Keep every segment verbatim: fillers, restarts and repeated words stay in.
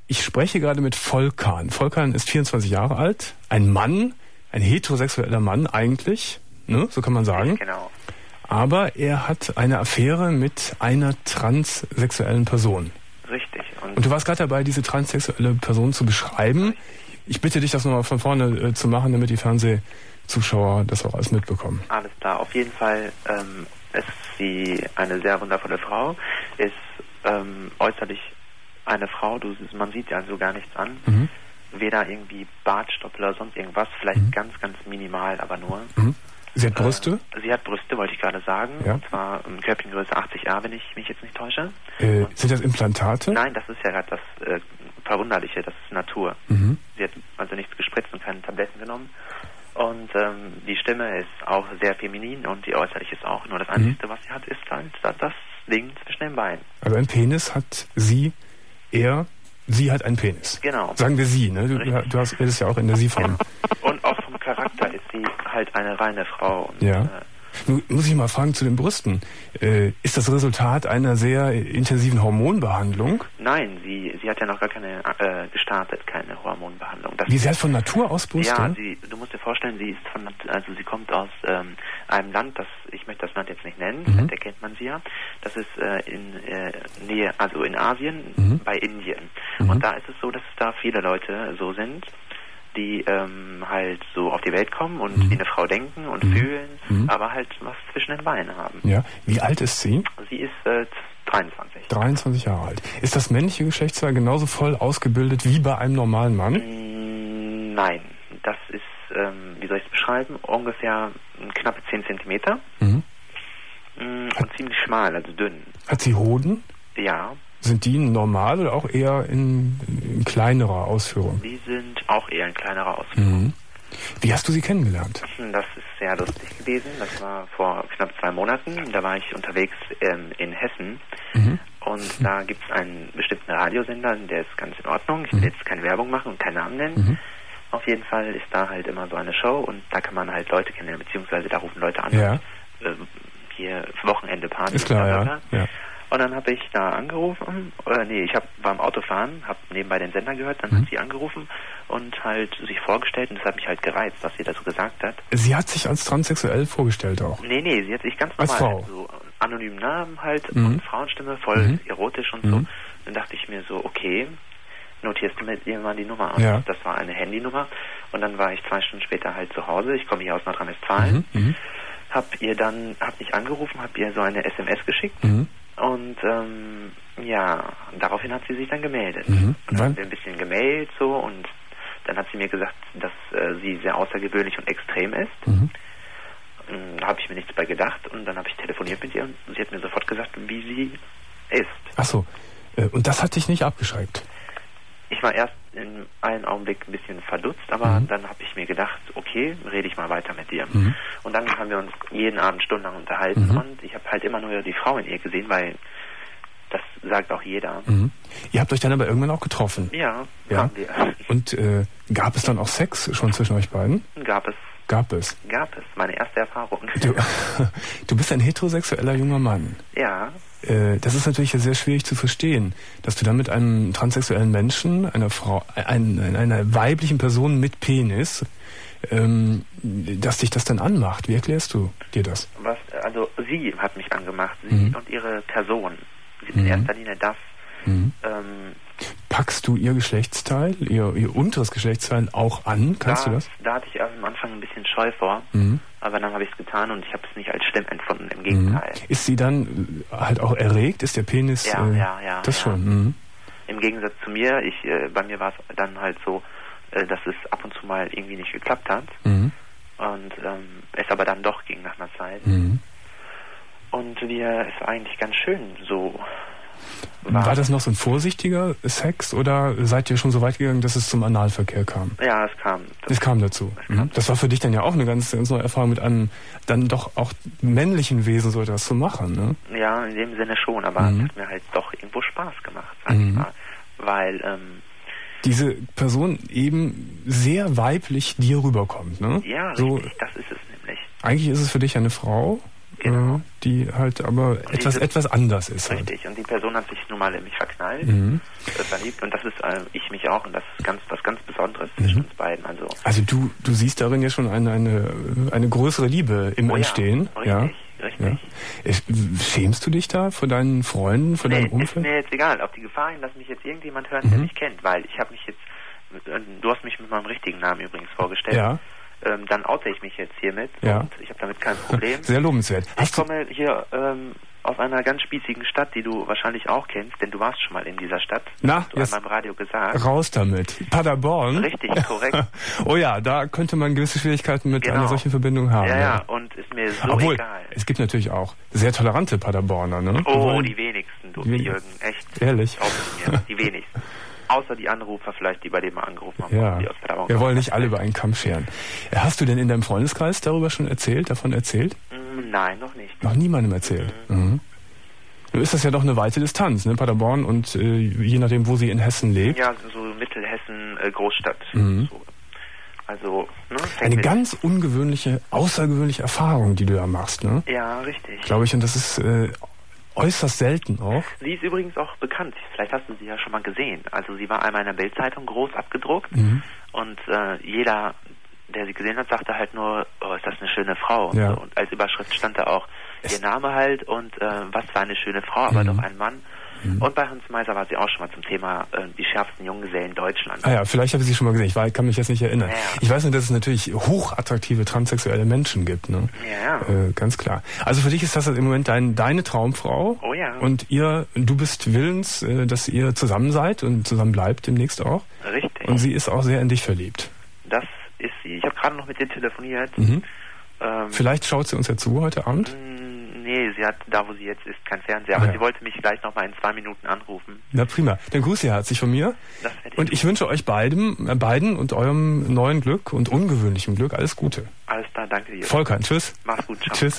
ich spreche gerade mit Volkan. Volkan ist vierundzwanzig Jahre alt, ein Mann, ein heterosexueller Mann eigentlich, ne? So kann man sagen. Genau. Aber er hat eine Affäre mit einer transsexuellen Person. Richtig. Und, Und du warst gerade dabei, diese transsexuelle Person zu beschreiben. Richtig. Ich bitte dich, das nochmal von vorne äh, zu machen, damit die Fernsehzuschauer das auch alles mitbekommen. Alles klar. Auf jeden Fall ähm, ist sie eine sehr wundervolle Frau, ist ähm, äußerlich eine Frau, du, man sieht ja also gar nichts an. Mhm. Weder irgendwie Bartstoppel oder sonst irgendwas, vielleicht Mhm. ganz, ganz minimal, aber nur. Mhm. Sie hat Brüste? Äh, sie hat Brüste, wollte ich gerade sagen. Ja. Und zwar um Körbchengröße achtzig A, wenn ich mich jetzt nicht täusche. Äh, sind das Implantate? Nein, das ist ja gerade das äh, Verwunderliche, das ist Natur. Mhm. Sie hat also nichts gespritzt und keine Tabletten genommen. Und ähm, die Stimme ist auch sehr feminin und die äußerlich ist auch. Nur das Einzige, was sie hat, ist halt das, das Ding zwischen den Beinen. Also ein Penis hat sie, er, sie hat einen Penis. Genau. Sagen wir sie, ne? Du, Richtig. du hast, redest ja auch in der Sie-Form. Und auch vom Charakter ist sie halt eine reine Frau. Und, Ja. äh, Nun muss ich mal fragen zu den Brüsten. Äh, ist das Resultat einer sehr intensiven Hormonbehandlung? nein, sie, sie hat ja noch gar keine äh, gestartet, keine Hormonbehandlung. Das Wie, sie hat von Natur aus Brüste? Ja, sie, du musst dir vorstellen, sie ist von, also sie kommt aus ähm, einem Land, das, ich möchte das Land jetzt nicht nennen, Mhm. da kennt man sie ja. Das ist äh, in äh, Nähe, also in Asien, Mhm. bei Indien. Mhm. Und da ist es so, dass da viele Leute so sind, die ähm, halt so auf die Welt kommen und Mhm. wie eine Frau denken und Mhm. fühlen, Mhm. aber halt was zwischen den Beinen haben. Ja. Wie alt ist sie? Sie ist äh, dreiundzwanzig. dreiundzwanzig Jahre alt. Ist das männliche Geschlechtsteil genauso voll ausgebildet wie bei einem normalen Mann? Mm, Nein, das ist, ähm, wie soll ich es beschreiben, ungefähr knappe zehn Zentimeter Mhm. mm, und ziemlich schmal, also dünn. Hat sie Hoden? Ja, Sind die normal oder auch eher in, in kleinerer Ausführung? die sind auch eher in kleinerer Ausführung. Mhm. Wie hast du sie kennengelernt? Das ist sehr lustig gewesen. Das war vor knapp zwei Monaten. Da war ich unterwegs ähm, in Hessen. Mhm. Und da gibt es einen bestimmten Radiosender, der ist ganz in Ordnung. Ich will jetzt keine Werbung machen und keinen Namen nennen. Mhm. Auf jeden Fall ist da halt immer so eine Show und da kann man halt Leute kennenlernen, beziehungsweise da rufen Leute an. Ja. Und, äh, hier Wochenende Party. Ist klar, bla, ja. bla, bla. ja. Und dann habe ich da angerufen, äh, nee, ich hab, war im Autofahren, habe nebenbei den Sender gehört, dann Mhm. hat sie angerufen und halt sich vorgestellt und das hat mich halt gereizt, was sie dazu gesagt hat. Sie hat sich als transsexuell vorgestellt auch. Nee, nee, sie hat sich ganz Als normal, Frau? so anonymen Namen halt Mhm. und Frauenstimme, voll Mhm. erotisch und Mhm. so. Dann dachte ich mir so, okay, notierst du mit ihr mal die Nummer aus. Ja. Das war eine Handynummer und dann war ich zwei Stunden später halt zu Hause. Ich komme hier aus Nordrhein-Westfalen, Mhm. Mhm. hab ihr dann, hab mich angerufen, hab ihr so eine S M S geschickt. Mhm. Und ähm, ja, daraufhin hat sie sich dann gemeldet. Mhm. Und dann Wann? haben wir ein bisschen gemailt so und dann hat sie mir gesagt, dass äh, sie sehr außergewöhnlich und extrem ist. Mhm. Und da habe ich mir nichts bei gedacht und dann habe ich telefoniert mit ihr und sie hat mir sofort gesagt, wie sie ist. Ach so. Äh, Und das hat dich nicht abgeschreckt? Ich war erst in einen Augenblick ein bisschen verdutzt, aber Mhm. dann habe ich mir gedacht, okay, rede ich mal weiter mit dir. Mhm. Und dann haben wir uns jeden Abend stundenlang unterhalten Mhm. und ich habe halt immer nur die Frau in ihr gesehen, weil das sagt auch jeder. Mhm. Ihr habt euch dann aber irgendwann auch getroffen. Ja, Ja. haben wir. Und äh, gab es dann auch Sex schon zwischen euch beiden? Gab es, Gab es. gab es, meine erste Erfahrung. Du, du bist ein heterosexueller junger Mann. Ja, Äh, das ist natürlich sehr schwierig zu verstehen, dass du dann mit einem transsexuellen Menschen, einer Frau, ein, einer weiblichen Person mit Penis, ähm, dass dich das dann anmacht. Wie erklärst du dir das? was, also sie hat mich angemacht, sie Mhm. und ihre Person. Sie Mhm. in erster Linie das. Mhm. Ähm, Packst du ihr Geschlechtsteil, ihr, ihr unteres Geschlechtsteil auch an? Kannst da, du das? Da hatte ich am Anfang ein bisschen Scheu vor, Mhm. aber dann habe ich es getan und ich habe es nicht als schlimm empfunden, im Mhm. Gegenteil. Ist sie dann äh, halt auch erregt? Ist der Penis... Ja, äh, ja, ja. Das ja. schon. Mhm. Im Gegensatz zu mir, ich, äh, bei mir war es dann halt so, äh, dass es ab und zu mal irgendwie nicht geklappt hat Mhm. und ähm, es aber dann doch ging nach einer Zeit. Mhm. Und wir, es war eigentlich ganz schön so. War das noch so ein vorsichtiger Sex oder seid ihr schon so weit gegangen, dass es zum Analverkehr kam? Ja, es kam. Es kam dazu. Es kam Mhm. Das war für dich dann ja auch eine ganz, ganz neue Erfahrung mit einem dann doch auch männlichen Wesen so etwas zu machen, ne? Ja, in dem Sinne schon, aber Mhm. es hat mir halt doch irgendwo Spaß gemacht, sag Mhm. ich mal. Weil, ähm, Diese Person eben sehr weiblich dir rüberkommt, ne? ja, So, richtig, das ist es nämlich. eigentlich ist es für dich eine Frau, Genau. Äh, die halt aber und etwas diese, etwas anders ist. Richtig, halt. und die Person hat sich nun mal in mich verknallt, mhm. äh, verliebt, und das ist äh, ich mich auch, und das ist ganz was ganz Besonderes mhm. zwischen uns beiden. Also, also du du siehst darin ja schon eine eine, eine größere Liebe im oh Entstehen. Ja, richtig, ja. richtig. Ja. Schämst du dich da vor deinen Freunden, vor nee, deinem Umfeld? Ist mir jetzt egal, auf die Gefahr hin, dass mich jetzt irgendjemand hört, mhm. der mich kennt, weil ich habe mich jetzt, du hast mich mit meinem richtigen Namen übrigens vorgestellt. Ja. Ähm, dann oute ich mich jetzt hiermit ja. und ich habe damit kein Problem. Sehr lobenswert. Ich komme hier ähm, aus einer ganz spießigen Stadt, die du wahrscheinlich auch kennst, denn du warst schon mal in dieser Stadt. Na, hast du einmal im Radio gesagt. Raus damit. Paderborn? Richtig, korrekt. Oh ja, da könnte man gewisse Schwierigkeiten mit genau. einer solchen Verbindung haben. Ja, ja, und ist mir so Obwohl, egal. Es gibt natürlich auch sehr tolerante Paderborner, ne? Oh, wollen, die wenigsten, du, die wen Jürgen, echt. Ehrlich? Auch mir, die wenigsten. Außer die Anrufer vielleicht, die bei dem mal angerufen haben. Ja, die aus Paderborn wir wollen nicht alle über einen Kamm scheren. Hast du denn in deinem Freundeskreis darüber schon erzählt, davon erzählt? Mm, nein, noch nicht. Noch niemandem erzählt? Mhm. Mhm. Nun ist das ja doch eine weite Distanz, ne? Paderborn und äh, je nachdem, wo sie in Hessen lebt. Ja, so Mittelhessen, äh, Großstadt. Mhm. So. Also, ne? Eine ganz ungewöhnliche, außergewöhnliche Erfahrung, die du da machst, ne? Ja, richtig. Glaube ich, und das ist äh, äußerst selten auch. Sie ist übrigens auch bekannt. Vielleicht hast du sie ja schon mal gesehen. Also sie war einmal in der Bildzeitung groß abgedruckt mhm. und äh, jeder, der sie gesehen hat, sagte halt nur, oh, ist das eine schöne Frau. Und, ja. so. Und als Überschrift stand da auch ihr Name halt und äh, was für eine schöne Frau, aber mhm. doch ein Mann. Mhm. Und bei Hans Meiser war sie auch schon mal zum Thema äh, die schärfsten Junggesellen Deutschlands. Ah ja, vielleicht habe ich sie schon mal gesehen. Ich war, kann mich jetzt nicht erinnern. Ja, ja. Ich weiß nur, dass es natürlich hochattraktive transsexuelle Menschen gibt. Ne? Ja, ja. Äh, ganz klar. Also für dich ist das im Moment dein, deine Traumfrau. Oh ja. Und ihr, du bist willens, äh, dass ihr zusammen seid und zusammen bleibt demnächst auch. Richtig. Und sie ist auch sehr in dich verliebt. Das ist sie. Ich habe gerade noch mit ihr telefoniert. Mhm. Ähm, vielleicht schaut sie uns ja zu heute Abend. Nee, sie hat da, wo sie jetzt ist, kein Fernseher. Aber ah, ja. sie wollte mich gleich noch mal in zwei Minuten anrufen. Na prima. Dann grüß sie herzlich von mir. Das werde ich und tun. ich wünsche euch beiden, äh, beiden und eurem neuen Glück und ungewöhnlichem Glück alles Gute. Alles klar, danke dir. Volker, tschüss. Mach's gut, ciao. Tschüss.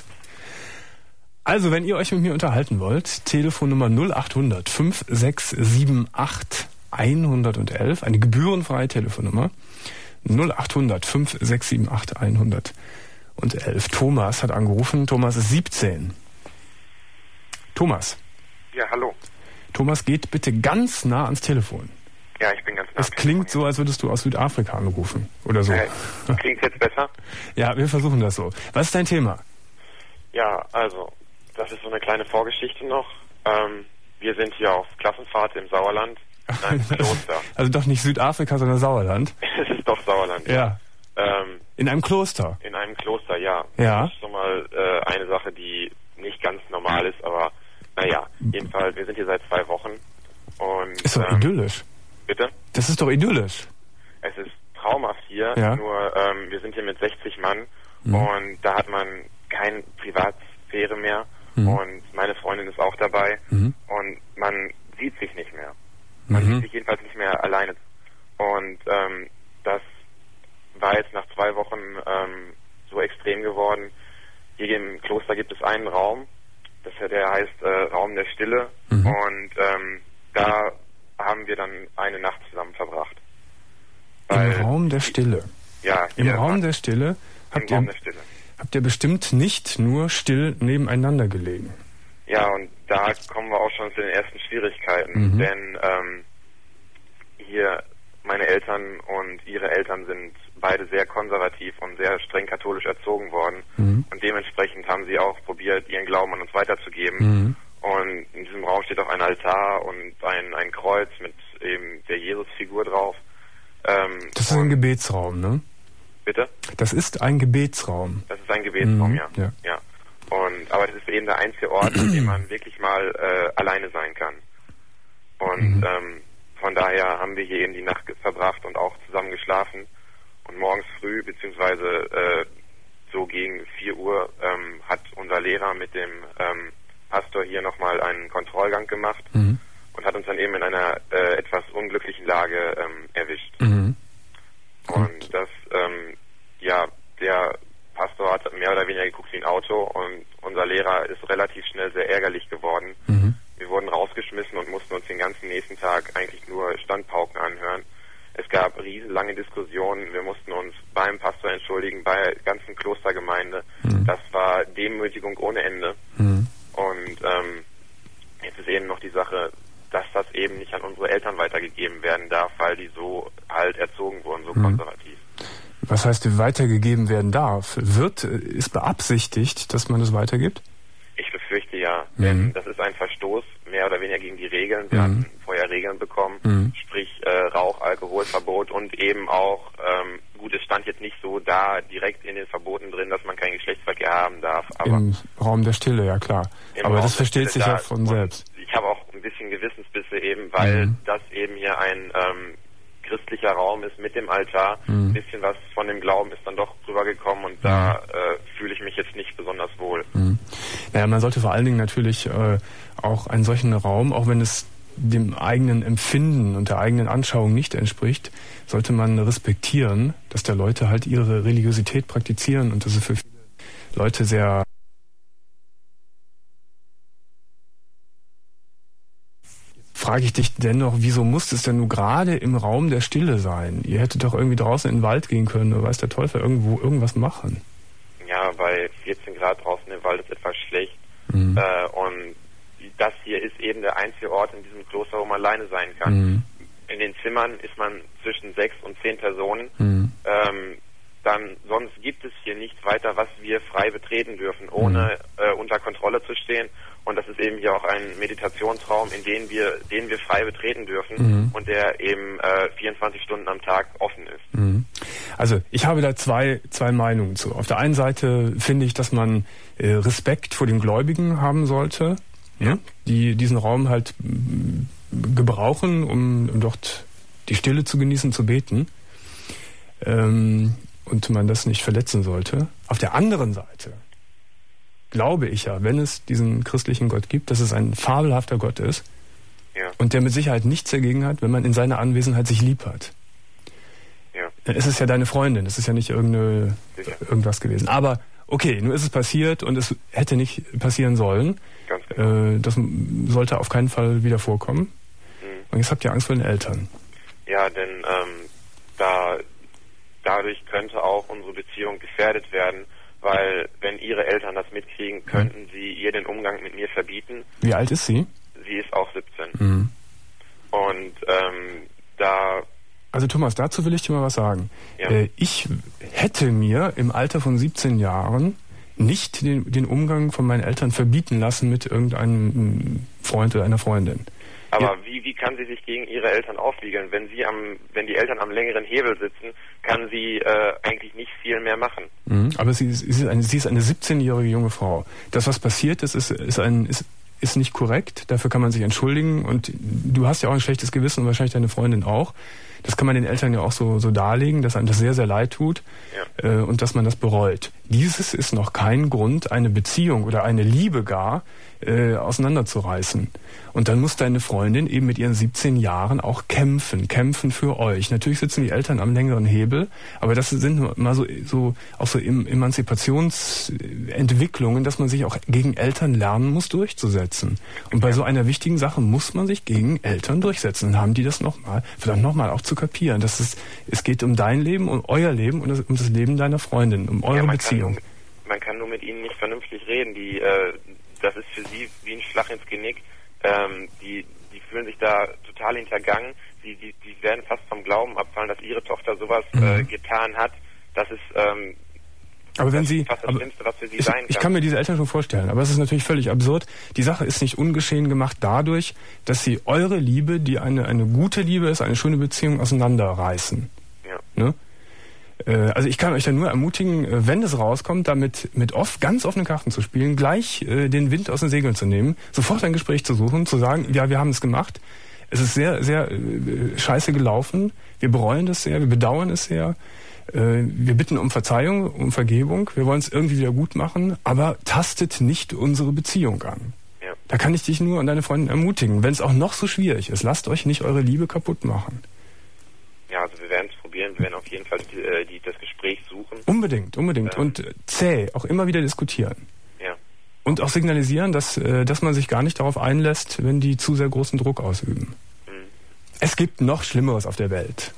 Also, wenn ihr euch mit mir unterhalten wollt, Telefonnummer null acht hundert fünf sechs sieben acht hundertelf, eine gebührenfreie Telefonnummer. null acht hundert fünf sechs sieben acht hundertelf. Thomas hat angerufen. Thomas ist siebzehn. Thomas. Ja, hallo. Thomas, geht bitte ganz nah ans Telefon. Ja, ich bin ganz nah. Es klingt so, als würdest du aus Südafrika anrufen. Oder so. Äh, klingt jetzt besser? Ja, wir versuchen das so. Was ist dein Thema? Ja, also, das ist so eine kleine Vorgeschichte noch. Ähm, wir sind hier auf Klassenfahrt im Sauerland. In einem Kloster. Also doch nicht Südafrika, sondern Sauerland. Es ist doch Sauerland. Ja. Ähm, in einem Kloster? In einem Kloster, ja. Ja. Das ist schon mal äh, eine Sache, die nicht ganz normal ist, aber naja, jedenfalls, wir sind hier seit zwei Wochen. Und, ist doch ähm, idyllisch. Bitte? Das ist doch idyllisch. Es ist traumhaft hier, ja. nur ähm, wir sind hier mit sechzig Mann mhm. und da hat man keine Privatsphäre mehr mhm. und meine Freundin ist auch dabei mhm. und man sieht sich nicht mehr. Man mhm. sieht sich jedenfalls nicht mehr alleine. Und ähm, das war jetzt nach zwei Wochen ähm, so extrem geworden. Hier im Kloster gibt es einen Raum, das, der heißt äh, Raum der Stille mhm. und ähm, da haben wir dann eine Nacht zusammen verbracht. Weil, Im Raum der Stille? Ja. Im Raum der Stille? Habt Im Raum ihr, der Stille. Habt ihr bestimmt nicht nur still nebeneinander gelegen? Ja, und da kommen wir auch schon zu den ersten Schwierigkeiten, mhm. denn ähm, hier meine Eltern und ihre Eltern sind beide sehr konservativ und sehr streng katholisch erzogen worden mhm. und dementsprechend haben sie auch probiert, ihren Glauben an uns weiterzugeben. Mhm. Und in diesem Raum steht auch ein Altar und ein, ein Kreuz mit eben der Jesusfigur drauf. Ähm, das ist ein Gebetsraum, ne? Bitte? Das ist ein Gebetsraum. Das ist ein Gebetsraum, mhm. ja. ja. ja. Und, aber das ist eben der einzige Ort, an dem man wirklich mal äh, alleine sein kann. Und mhm. ähm, von daher haben wir hier eben die Nacht verbracht und auch zusammen geschlafen. Und morgens früh, beziehungsweise äh, so gegen vier Uhr, ähm, hat unser Lehrer mit dem ähm, Pastor hier nochmal einen Kontrollgang gemacht mhm. und hat uns dann eben in einer äh, etwas unglücklichen Lage ähm, erwischt. Mhm. Und das, ähm, ja, der Pastor hat mehr oder weniger geguckt wie ein Auto und unser Lehrer ist relativ schnell sehr ärgerlich geworden. Mhm. Wir wurden rausgeschmissen und mussten uns den ganzen nächsten Tag eigentlich nur Standpauken anhören. Es es gab riesenlange Diskussionen. Wir mussten uns beim Pastor entschuldigen, bei der ganzen Klostergemeinde. Mhm. Das war Demütigung ohne Ende. Mhm. Und ähm, jetzt ist eben noch die Sache, dass das eben nicht an unsere Eltern weitergegeben werden darf, weil die so halt erzogen wurden, so mhm. konservativ. Was heißt, weitergegeben werden darf? Wird, ist beabsichtigt, dass man das weitergibt? Ich befürchte ja, mhm. denn das ist ein Verstoß mehr oder weniger gegen die Regeln. Wir mhm. hatten vorher Regeln bekommen, mhm. sprich äh, Rauch, Alkoholverbot und eben auch, ähm, gut, es stand jetzt nicht so da direkt in den Verboten drin, dass man keinen Geschlechtsverkehr haben darf. Aber im Raum der Stille, ja klar. Aber Raum das versteht sich ja von selbst. Ich habe auch ein bisschen Gewissensbisse eben, weil mhm. das eben hier ein ähm, christlicher Raum ist mit dem Altar. Mhm. Ein bisschen was von dem Glauben ist dann doch rübergekommen und da äh, fühle ich mich jetzt nicht besonders wohl. Mhm. Naja, man sollte vor allen Dingen natürlich äh, auch einen solchen Raum, auch wenn es dem eigenen Empfinden und der eigenen Anschauung nicht entspricht, sollte man respektieren, dass da Leute halt ihre Religiosität praktizieren und das ist für viele Leute sehr frage ich dich dennoch, wieso muss es denn nur gerade im Raum der Stille sein? Ihr hättet doch irgendwie draußen in den Wald gehen können oder weiß der Teufel irgendwo irgendwas machen. Ja, bei vierzehn Grad draußen im Wald ist etwas schlecht. Mhm. Äh, und das hier ist eben der einzige Ort in diesem Kloster, wo man alleine sein kann. Mhm. In den Zimmern ist man zwischen sechs und zehn Personen. Mhm. Ähm, dann sonst gibt es hier nichts weiter, was wir frei betreten dürfen, ohne mhm. äh, unter Kontrolle zu stehen. Und das ist eben hier auch ein Meditationsraum, in den wir, den wir frei betreten dürfen mhm. und der eben äh, vierundzwanzig Stunden am Tag offen ist. Mhm. Also ich habe da zwei, zwei Meinungen zu. Auf der einen Seite finde ich, dass man äh, Respekt vor den Gläubigen haben sollte, ja, die diesen Raum halt gebrauchen, um, um dort die Stille zu genießen, zu beten. Ähm, und man das nicht verletzen sollte. Auf der anderen Seite glaube ich ja, wenn es diesen christlichen Gott gibt, dass es ein fabelhafter Gott ist ja. und der mit Sicherheit nichts dagegen hat, wenn man in seiner Anwesenheit sich lieb hat. Ja. Es ist ja deine Freundin, es ist ja nicht irgendeine, irgendwas gewesen. Aber okay, nun ist es passiert und es hätte nicht passieren sollen. Ganz genau. Äh, das sollte auf keinen Fall wieder vorkommen. Mhm. Und jetzt habt ihr Angst vor den Eltern. Ja, denn ähm, da dadurch könnte auch unsere Beziehung gefährdet werden, weil wenn ihre Eltern das mitkriegen, könnten mhm. sie ihr den Umgang mit mir verbieten. Wie alt ist sie? Sie ist auch siebzehn. Mhm. Und ähm, da... Also Thomas, dazu will ich dir mal was sagen. Ja. Äh, ich hätte mir im Alter von siebzehn Jahren nicht den, den Umgang von meinen Eltern verbieten lassen mit irgendeinem Freund oder einer Freundin. Aber ja. wie, wie kann sie sich gegen ihre Eltern aufwiegeln? Wenn sie am, wenn die Eltern am längeren Hebel sitzen, kann sie äh, eigentlich nicht viel mehr machen. Mhm, aber sie ist, sie, ist eine, sie ist eine siebzehnjährige junge Frau. Das, was passiert ist, ist, ist, ein, ist, ist nicht korrekt. Dafür kann man sich entschuldigen. Und du hast ja auch ein schlechtes Gewissen und wahrscheinlich deine Freundin auch. Das kann man den Eltern ja auch so, so darlegen, dass einem das sehr, sehr leid tut ja. äh, und dass man das bereut. Dieses ist noch kein Grund, eine Beziehung oder eine Liebe gar äh, auseinanderzureißen. Und dann muss deine Freundin eben mit ihren siebzehn Jahren auch kämpfen, kämpfen für euch. Natürlich sitzen die Eltern am längeren Hebel, aber das sind mal so, so auch so Emanzipationsentwicklungen, dass man sich auch gegen Eltern lernen muss, durchzusetzen. Und bei so einer wichtigen Sache muss man sich gegen Eltern durchsetzen. Dann haben die das nochmal, verdammt nochmal auch zu kapieren. Das ist, es geht um dein Leben, um euer Leben und um das Leben deiner Freundin, um eure ja, man Beziehung. Kann, man kann nur mit ihnen nicht vernünftig reden. Die, äh, das ist für sie wie ein Schlag ins Genick. Ähm, die, die fühlen sich da total hintergangen. Die, die, die werden fast vom Glauben abfallen, dass ihre Tochter sowas mhm. äh, getan hat. Das ist ähm, aber wenn das sie, ist fast das aber Schlimmste, was für sie ich, sein kann. Ich kann mir diese Eltern schon vorstellen, aber es ist natürlich völlig absurd. Die Sache ist nicht ungeschehen gemacht dadurch, dass sie eure Liebe, die eine, eine gute Liebe ist, eine schöne Beziehung, auseinanderreißen. Ja. Ne? Also ich kann euch ja nur ermutigen, wenn es rauskommt, damit mit oft ganz offenen Karten zu spielen, gleich äh, den Wind aus den Segeln zu nehmen, sofort ein Gespräch zu suchen, zu sagen, ja, wir haben es gemacht, es ist sehr, sehr äh, scheiße gelaufen, wir bereuen das sehr, wir bedauern es sehr, äh, wir bitten um Verzeihung, um Vergebung, wir wollen es irgendwie wieder gut machen, aber tastet nicht unsere Beziehung an. Ja. Da kann ich dich nur und deine Freundin ermutigen, wenn es auch noch so schwierig ist, lasst euch nicht eure Liebe kaputt machen. Ja, also wir werden es probieren, wir werden auf jeden Fall die, die, das Gespräch suchen. Unbedingt, unbedingt. Ähm. Und zäh, auch immer wieder diskutieren. Ja. Und auch signalisieren, dass, dass man sich gar nicht darauf einlässt, wenn die zu sehr großen Druck ausüben. Mhm. Es gibt noch Schlimmeres auf der Welt.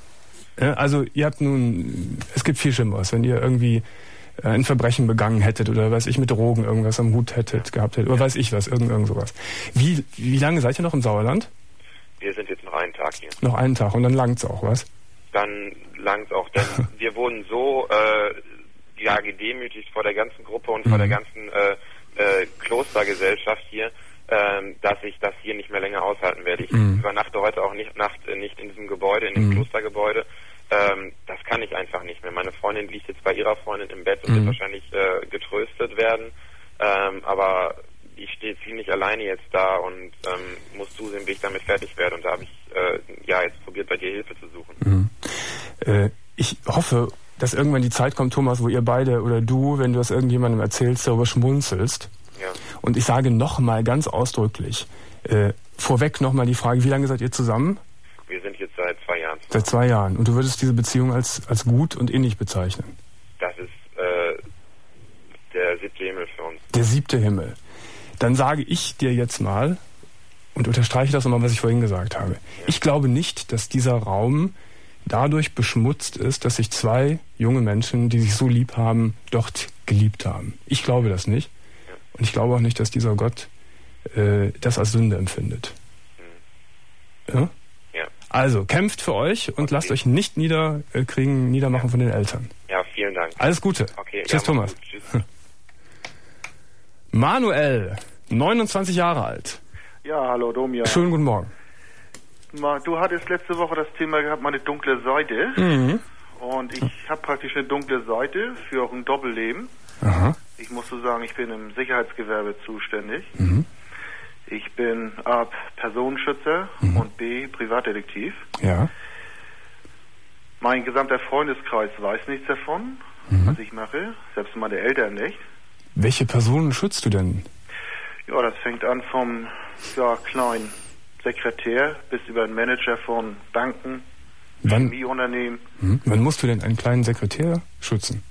Ja, also ihr habt nun, es gibt viel Schlimmeres, wenn ihr irgendwie ein Verbrechen begangen hättet oder weiß ich, mit Drogen irgendwas am Hut hättet, gehabt hättet, oder weiß ich was, irgend, irgend sowas. Wie, wie lange seid ihr noch im Sauerland? Wir sind jetzt noch einen Tag hier. Noch einen Tag und dann langt's auch, was? Dann langt's auch, denn wir wurden so äh, ja, gedemütigt vor der ganzen Gruppe und mhm. vor der ganzen äh, äh, Klostergesellschaft hier, ähm, dass ich das hier nicht mehr länger aushalten werde. Ich mhm. übernachte heute auch nicht, Nacht, äh, nicht in diesem Gebäude, in dem mhm. Klostergebäude. Ähm, das kann ich einfach nicht mehr. Meine Freundin liegt jetzt bei ihrer Freundin im Bett und mhm. wird wahrscheinlich äh, getröstet werden. Ähm, aber ich stehe ziemlich alleine jetzt da und ähm, muss zusehen, wie ich damit fertig werde. Und da habe ich äh, ja jetzt probiert, bei dir Hilfe zu suchen. Mhm. Äh, ich hoffe, dass irgendwann die Zeit kommt, Thomas, wo ihr beide oder du, wenn du das irgendjemandem erzählst, darüber schmunzelst. Ja. Und ich sage nochmal ganz ausdrücklich, äh, vorweg nochmal die Frage, wie lange seid ihr zusammen? Wir sind jetzt seit zwei Jahren zusammen. Seit zwei Jahren. Und du würdest diese Beziehung als, als gut und innig bezeichnen? Das ist äh, der siebte Himmel für uns. Der siebte Himmel. Dann sage ich dir jetzt mal, und unterstreiche das nochmal, was ich vorhin gesagt habe. Ja. Ich glaube nicht, dass dieser Raum dadurch beschmutzt ist, dass sich zwei junge Menschen, die sich so lieb haben, dort geliebt haben. Ich glaube das nicht. Ja. Und ich glaube auch nicht, dass dieser Gott äh, das als Sünde empfindet. Mhm. Ja? Ja. Also, kämpft für euch und okay. lasst euch nicht niederkriegen, niedermachen ja. von den Eltern. Ja, vielen Dank. Alles Gute. Okay. Tschüss, ja, Thomas. Gut. Tschüss. Manuel, neunundzwanzig Jahre alt. Ja, hallo Domian. Schönen guten Morgen. Du hattest letzte Woche das Thema gehabt, meine dunkle Seite. Mhm. Und ich habe praktisch eine dunkle Seite für auch ein Doppelleben. Aha. Ich muss so sagen, ich bin im Sicherheitsgewerbe zuständig. Mhm. Ich bin A, Personenschützer mhm. und B, Privatdetektiv. Ja. Mein gesamter Freundeskreis weiß nichts davon, mhm. was ich mache. Selbst meine Eltern nicht. Welche Personen schützt du denn? Ja, das fängt an vom ja, kleinen Sekretär bis über einen Manager von Banken, Chemieunternehmen. Hm? Wann musst du denn einen kleinen Sekretär schützen?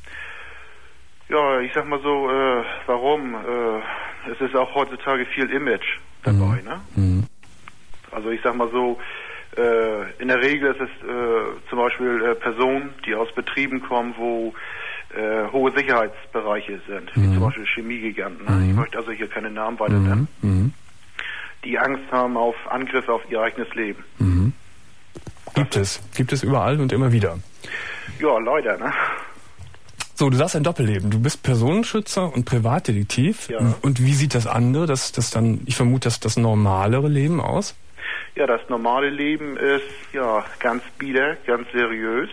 Ja, ich sag mal so, äh, warum? Äh, es ist auch heutzutage viel Image dabei, mhm. ne? Mhm. Also ich sag mal so, äh, in der Regel ist es äh, zum Beispiel äh, Personen, die aus Betrieben kommen, wo äh, hohe Sicherheitsbereiche sind, wie mhm. zum Beispiel Chemiegiganten. Ne? Mhm. Ich möchte also hier keine Namen weiter nennen. Mhm. Die Angst haben auf Angriffe auf ihr eigenes Leben. Mhm. Gibt es. Gibt es überall und immer wieder. Ja, leider, ne? So, du sagst ein Doppelleben. Du bist Personenschützer und Privatdetektiv. Ja. Und wie sieht das andere, das, das dann, ich vermute, das, das normalere Leben aus? Ja, das normale Leben ist, ja, ganz bieder, ganz seriös.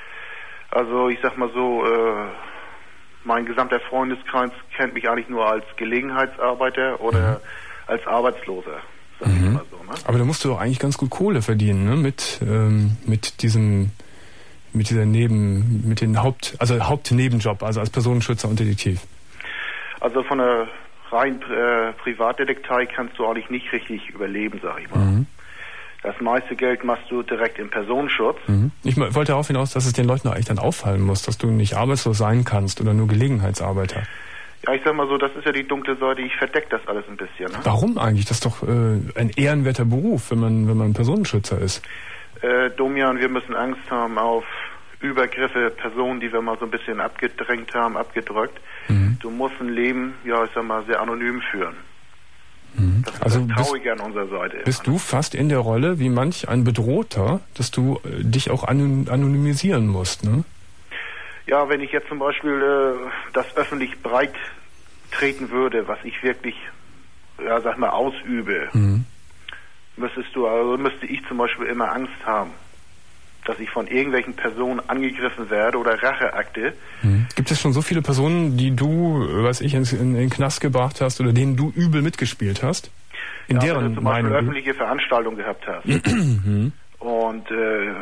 Also, ich sag mal so, äh, mein gesamter Freundeskreis kennt mich eigentlich nur als Gelegenheitsarbeiter oder mhm. als Arbeitsloser, sag mhm. ich mal so, ne? Aber da musst du doch eigentlich ganz gut Kohle verdienen, ne? Mit, ähm, mit diesem, mit dieser Neben, mit den Haupt, also Hauptnebenjob, also als Personenschützer und Detektiv. Also von der rein äh, Privatdetektei kannst du eigentlich nicht richtig überleben, sag ich mal. Mhm. Das meiste Geld machst du direkt im Personenschutz. Mhm. Ich wollte darauf hinaus, dass es den Leuten eigentlich dann auffallen muss, dass du nicht arbeitslos sein kannst oder nur Gelegenheitsarbeiter. Ja, ich sag mal so, das ist ja die dunkle Seite, ich verdecke das alles ein bisschen. Ne? Warum eigentlich? Das ist doch äh, ein ehrenwerter Beruf, wenn man, wenn man Personenschützer ist. Äh, Domian, wir müssen Angst haben auf Übergriffe, Personen, die wir mal so ein bisschen abgedrängt haben, abgedrückt. Mhm. Du musst ein Leben, ja, ich sag mal, sehr anonym führen. Mhm. Das ist also das Traurige an unserer Seite. Bist du fast in der Rolle, wie manch ein Bedrohter, dass du äh, dich auch anon- anonymisieren musst, ne? Ja, wenn ich jetzt zum Beispiel äh, das öffentlich breit treten würde, was ich wirklich, ja, sag mal, ausübe, mhm. müsstest du, also müsste ich zum Beispiel immer Angst haben, dass ich von irgendwelchen Personen angegriffen werde oder Racheakte. Mhm. Gibt es schon so viele Personen, die du, weiß ich, in, in den Knast gebracht hast oder denen du übel mitgespielt hast? In ja, deren wenn du zum Beispiel Meinung öffentliche Veranstaltungen gehabt hast. mhm. Und äh,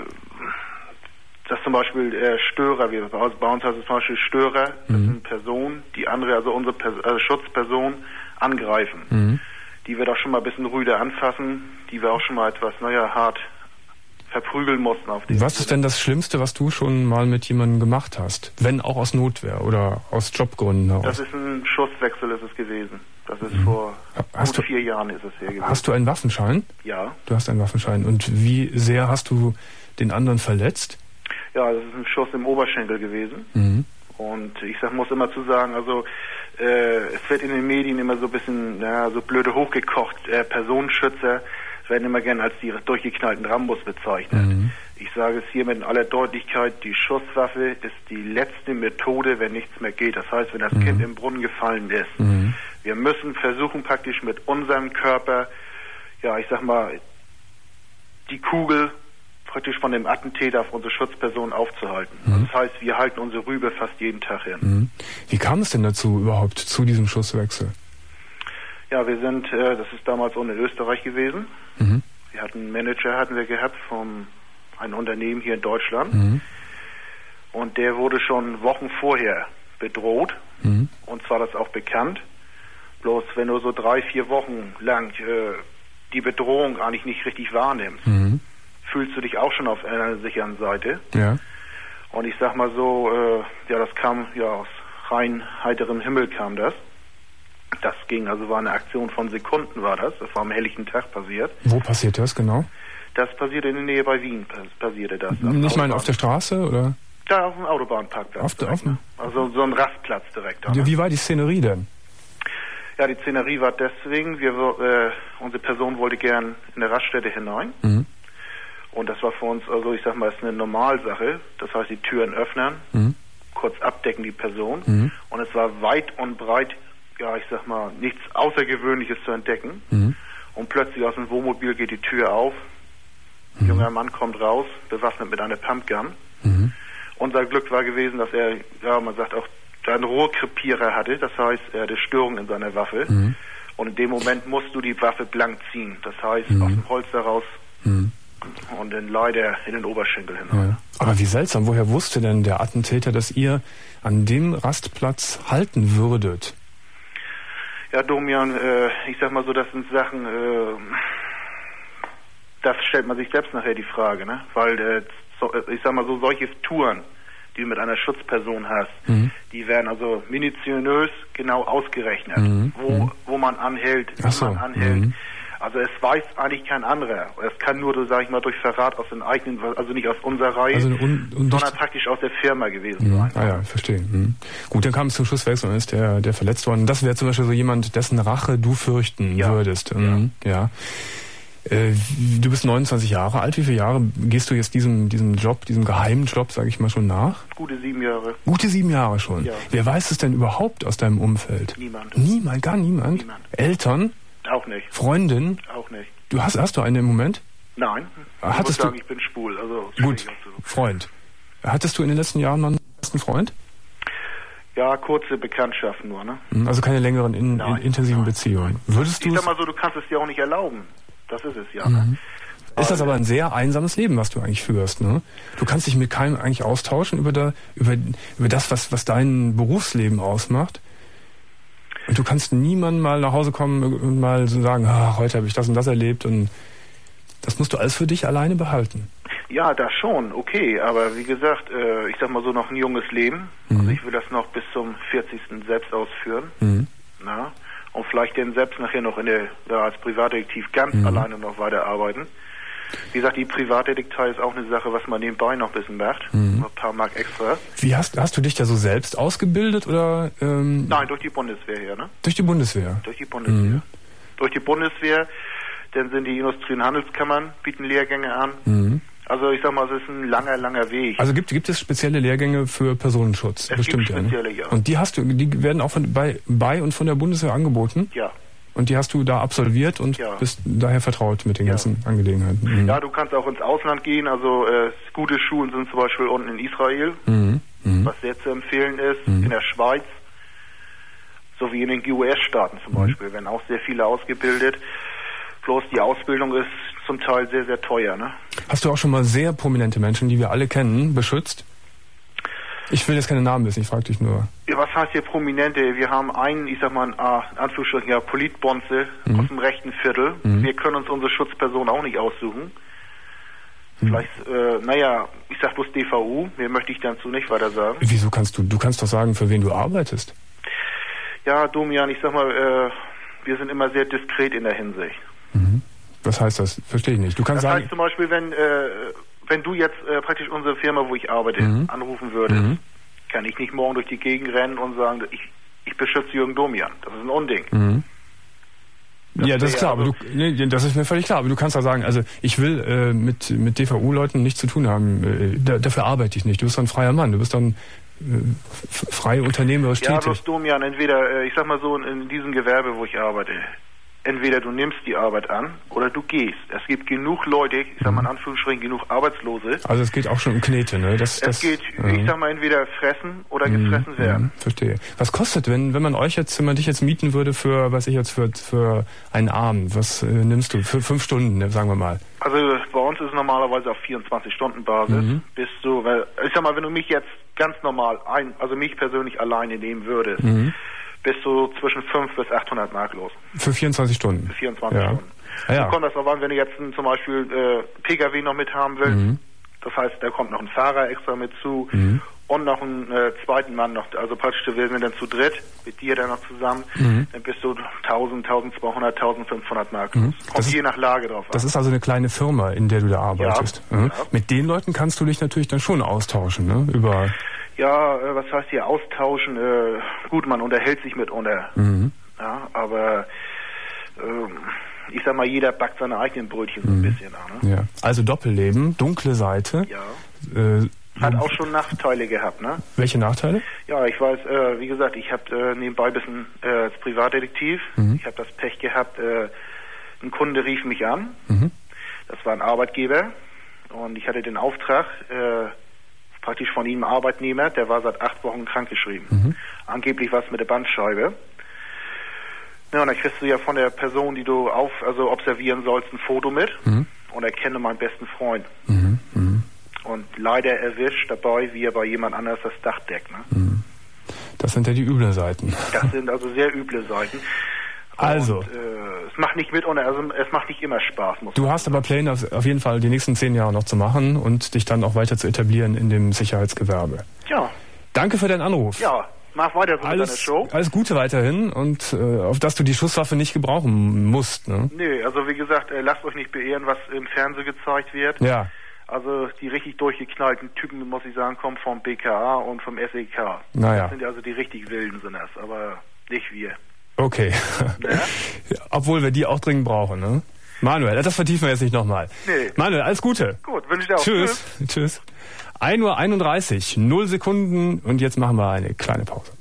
dass zum Beispiel äh, Störer, wie bei uns, bei uns heißt es zum Beispiel Störer, das mhm. sind Personen, die andere, also unsere Pers- äh, Schutzperson angreifen. Mhm. Die wir doch schon mal ein bisschen rüde anfassen, die wir auch schon mal etwas, naja, hart verprügeln mussten auf die. Was ist denn das Schlimmste, was du schon mal mit jemandem gemacht hast? Wenn auch aus Notwehr oder aus Jobgründen heraus? Das ist ein Schusswechsel, ist es gewesen. Das ist mhm. vor hast gut du, vier Jahren ist es her gewesen. Hast du einen Waffenschein? Ja. Du hast einen Waffenschein. Und wie sehr hast du den anderen verletzt? Ja, das ist ein Schuss im Oberschenkel gewesen. Mhm. Und ich sag, muss immer zu sagen, also äh, es wird in den Medien immer so ein bisschen, ja, so blöde hochgekocht. Äh, Personenschützer werden immer gern als die durchgeknallten Rambos bezeichnet. Mhm. Ich sage es hiermit in aller Deutlichkeit, die Schusswaffe ist die letzte Methode, wenn nichts mehr geht. Das heißt, wenn das mhm. Kind im Brunnen gefallen ist. Mhm. Wir müssen versuchen, praktisch mit unserem Körper, ja, ich sag mal, die Kugel praktisch von dem Attentäter auf unsere Schutzperson aufzuhalten. Mhm. Also das heißt, wir halten unsere Rübe fast jeden Tag hin. Mhm. Wie kam es denn dazu überhaupt, zu diesem Schusswechsel? Ja, wir sind, äh, das ist damals auch in Österreich gewesen. Mhm. Wir hatten einen Manager, hatten wir gehabt, vom einem Unternehmen hier in Deutschland. Mhm. Und der wurde schon Wochen vorher bedroht. Mhm. Und zwar das auch bekannt. Bloß wenn du so drei, vier Wochen lang äh, die Bedrohung eigentlich nicht richtig wahrnimmst, Mhm. fühlst du dich auch schon auf einer sicheren Seite. Ja. Und ich sag mal so, äh, ja, das kam ja aus rein heiterem Himmel kam das. Das ging, also war eine Aktion von Sekunden war das. Das war am helllichten Tag passiert. Wo passiert das genau? Das passierte in der Nähe bei Wien, passierte das. Nicht mal auf der Straße, oder? Da auf dem Autobahnparkplatz. Auf der, auf dem, also so ein Rastplatz direkt. Da, ne? Wie war die Szenerie denn? Ja, die Szenerie war deswegen, wir, äh, unsere Person wollte gern in eine Raststätte hinein. Mhm. Und das war für uns, also ich sag mal, ist eine Normalsache. Das heißt, die Türen öffnen, Mhm. kurz abdecken die Person. Mhm. Und es war weit und breit, ja, ich sag mal, nichts Außergewöhnliches zu entdecken. Mhm. Und plötzlich aus dem Wohnmobil geht die Tür auf. Ein Mhm. junger Mann kommt raus, bewaffnet mit einer Pumpgun. Mhm. Unser Glück war gewesen, dass er, ja, man sagt auch, einen Rohrkrepierer hatte. Das heißt, er hatte Störungen in seiner Waffe. Mhm. Und in dem Moment musst du die Waffe blank ziehen. Das heißt, Mhm. aus dem Holster raus Mhm. und dann leider in den Oberschenkel hinein. Ja. Aber wie seltsam, woher wusste denn der Attentäter, dass ihr an dem Rastplatz halten würdet? Ja, Domian, äh, ich sag mal so, das sind Sachen, äh, das stellt man sich selbst nachher die Frage, ne? Weil, äh, so, ich sag mal so, solche Touren, die du mit einer Schutzperson hast, Mhm. die werden also minutiös genau ausgerechnet, Mhm. wo, Mhm. wo man anhält, wie Ach so. man anhält. Mhm. Also es weiß eigentlich kein anderer. Es kann nur, sag ich mal, durch Verrat aus den eigenen, also nicht aus unserer Reihe, Also un, un, sondern praktisch aus der Firma gewesen Mhm. sein. Ah ja, verstehe. Mhm. Gut, dann kam es zum Schusswechsel und ist der, der verletzt worden. Das wäre zum Beispiel so jemand, dessen Rache du fürchten Ja. würdest. Mhm. Ja. Äh, du bist neunundzwanzig Jahre alt. Wie viele Jahre gehst du jetzt diesem, diesem Job, diesem geheimen Job, sage ich mal, schon nach? Gute sieben Jahre. Gute sieben Jahre schon. Ja. Wer weiß es denn überhaupt aus deinem Umfeld? Niemand. Niemand, gar niemand? Niemand. Eltern? Auch nicht. Freundin? Auch nicht. Du hast, hast du eine im Moment? Nein. Ich Hattest muss du- sagen, ich bin schwul. Also Gut, stehe ich auch zu. Freund. Hattest du in den letzten Jahren noch einen besten Freund? Ja, kurze Bekanntschaften nur, ne? Mhm, also keine längeren in, in, Nein, intensiven nein, Beziehungen. Würdest Ich du sag es? mal so, du kannst es dir auch nicht erlauben. Das ist es ja, ne? Mhm. Ist das aber ein sehr einsames Leben, was du eigentlich führst, ne? Du kannst dich mit keinem eigentlich austauschen über, da, über, über das, was, was dein Berufsleben ausmacht. Und du kannst niemandem mal nach Hause kommen und mal so sagen, ah, heute habe ich das und das erlebt, und das musst du alles für dich alleine behalten. Ja, das schon, okay. Aber wie gesagt, äh, ich sag mal so, noch ein junges Leben. Mhm. Also ich will das noch bis zum vierzigsten selbst ausführen. Mhm. Na? Und vielleicht dann selbst nachher noch in der, ja, als Privatdetektiv ganz Mhm. alleine noch weiterarbeiten. Wie gesagt, die Privatdetektei ist auch eine Sache, was man nebenbei noch ein bisschen macht. Mhm. Ein paar Mark extra. Wie hast, hast du dich da so selbst ausgebildet oder ähm, Nein, durch die Bundeswehr her, ne? durch die Bundeswehr? Durch die Bundeswehr. Mhm. Durch die Bundeswehr, dann sind die Industrie- und Handelskammern, bieten Lehrgänge an. Mhm. Also ich sag mal, es ist ein langer, langer Weg. Also gibt, gibt es spezielle Lehrgänge für Personenschutz? Es Bestimmt, gibt ja, ne? spezielle, ja. Und die hast du, die werden auch von, bei, bei und von der Bundeswehr angeboten? Ja. Und die hast du da absolviert und Ja. bist daher vertraut mit den Ja. ganzen Angelegenheiten. Mhm. Ja, du kannst auch ins Ausland gehen. Also äh, gute Schulen sind zum Beispiel unten in Israel, Mhm. Mhm. was sehr zu empfehlen ist, Mhm. in der Schweiz, sowie in den U S-Staaten zum Mhm. Beispiel, werden auch sehr viele ausgebildet. Bloß die Ausbildung ist zum Teil sehr, sehr teuer, ne? Hast du auch schon mal sehr prominente Menschen, die wir alle kennen, beschützt? Ich will jetzt keine Namen wissen, ich frage dich nur. Ja, was heißt hier Prominente? Wir haben einen, ich sag mal, in ah, in Anführungsstrichen, ja, Politbonze Mhm. aus dem rechten Viertel. Mhm. Wir können uns unsere Schutzperson auch nicht aussuchen. Mhm. Vielleicht, äh, naja, ich sag bloß D V U, mehr möchte ich dazu nicht weiter sagen. Wieso kannst du, du kannst doch sagen, für wen du arbeitest. Ja, Domian, ich sag mal, äh, wir sind immer sehr diskret in der Hinsicht. Mhm. Was heißt das? Verstehe ich nicht. Du kannst Das sagen, heißt zum Beispiel, wenn, äh, wenn du jetzt äh, praktisch unsere Firma, wo ich arbeite, mhm. anrufen würdest, mhm. kann ich nicht morgen durch die Gegend rennen und sagen, ich, ich beschütze Jürgen Domian. Das ist ein Unding. Mhm. Das ja, das ist klar, also aber du, nee, das ist mir völlig klar. Aber du kannst ja sagen, also ich will äh, mit mit D V U-Leuten nichts zu tun haben. Äh, da, dafür arbeite ich nicht. Du bist doch ein freier Mann. Du bist dann äh, frei unternehmerisch ja, tätig. bloß Domian, entweder, äh, ich sag mal so, in, in diesem Gewerbe, wo ich arbeite, entweder du nimmst die Arbeit an oder du gehst. Es gibt genug Leute, ich sag mal in Anführungsstrichen, genug Arbeitslose. Also es geht auch schon um Knete, ne? Das, es das, geht, äh, ich sag mal, entweder fressen oder gefressen mh, werden. Mh, verstehe. Was kostet, wenn wenn man euch jetzt, wenn man dich jetzt mieten würde für, weiß ich jetzt, für für einen Abend, was äh, nimmst du? Für fünf Stunden, ne, sagen wir mal. Also bei uns ist es normalerweise auf vierundzwanzig Stunden Basis. Mhm. Bist du, weil, ich sag mal, wenn du mich jetzt ganz normal ein, also mich persönlich alleine nehmen würdest, Mhm. bist du zwischen fünf bis achthundert Mark los. Für vierundzwanzig Stunden? Für vierundzwanzig ja. Stunden. Ah, ja. So kommt das auch an, wenn du jetzt einen, zum Beispiel äh, P K W noch mit haben willst. Mhm. Das heißt, da kommt noch ein Fahrer extra mit zu Mhm. und noch einen äh, zweiten Mann noch. Also praktisch, wir sind dann zu dritt, mit dir dann noch zusammen. Mhm. Dann bist du tausend, tausendzweihundert, tausendfünfhundert Mark Mhm. los. Kommt Das ist- je nach Lage drauf an. Das ist also eine kleine Firma, in der du da arbeitest. Ja, Mhm. ja. Mit den Leuten kannst du dich natürlich dann schon austauschen, ne? Über Ja, äh, was heißt hier austauschen? Äh, gut, man unterhält sich mitunter. mhm. Ja, aber ähm, ich sag mal, jeder backt seine eigenen Brötchen so ein bisschen an. Ne? Ja. Also Doppelleben, dunkle Seite. Ja. Äh, Hat auch schon Nachteile gehabt, ne? welche Nachteile? Ja, ich weiß, äh, wie gesagt, ich habe äh, nebenbei ein bisschen äh, als Privatdetektiv. Mhm. Ich habe das Pech gehabt, äh, ein Kunde rief mich an. Mhm. Das war ein Arbeitgeber und ich hatte den Auftrag, äh, praktisch von ihm Arbeitnehmer, der war seit acht Wochen krankgeschrieben. Mhm. Angeblich was mit der Bandscheibe. Ja, und dann kriegst du ja von der Person, die du auf, also observieren sollst, ein Foto mit Mhm. und erkenne meinen besten Freund. Mhm. Mhm. Und leider erwischt dabei, wie er bei jemand anders das Dach deckt. Ne? Mhm. Das sind ja die üblen Seiten. Das sind also sehr üble Seiten. Also. Und, äh, es macht nicht mit, also es macht nicht immer Spaß. Muss Du man hast sagen. aber Pläne, auf auf jeden Fall die nächsten zehn Jahre noch zu machen und dich dann auch weiter zu etablieren in dem Sicherheitsgewerbe. Ja, Danke für deinen Anruf. ja, mach weiter so mit deiner Alles, Show. alles Gute weiterhin und äh, auf dass du die Schusswaffe nicht gebrauchen musst. Ne? Nö, also wie gesagt, äh, lasst euch nicht beehren, was im Fernsehen gezeigt wird. Ja. Also die richtig durchgeknallten Typen, muss ich sagen, kommen vom B K A und vom S E K. Naja. Das sind ja also die richtig wilden sind das, aber nicht wir. Okay. Ja? Obwohl wir die auch dringend brauchen, ne? Manuel, das vertiefen wir jetzt nicht nochmal. Nee. Manuel, alles Gute. Gut, wünsche ich dir auch. Tschüss. Tschüss. ein Uhr einunddreißig, null Sekunden und jetzt machen wir eine kleine Pause.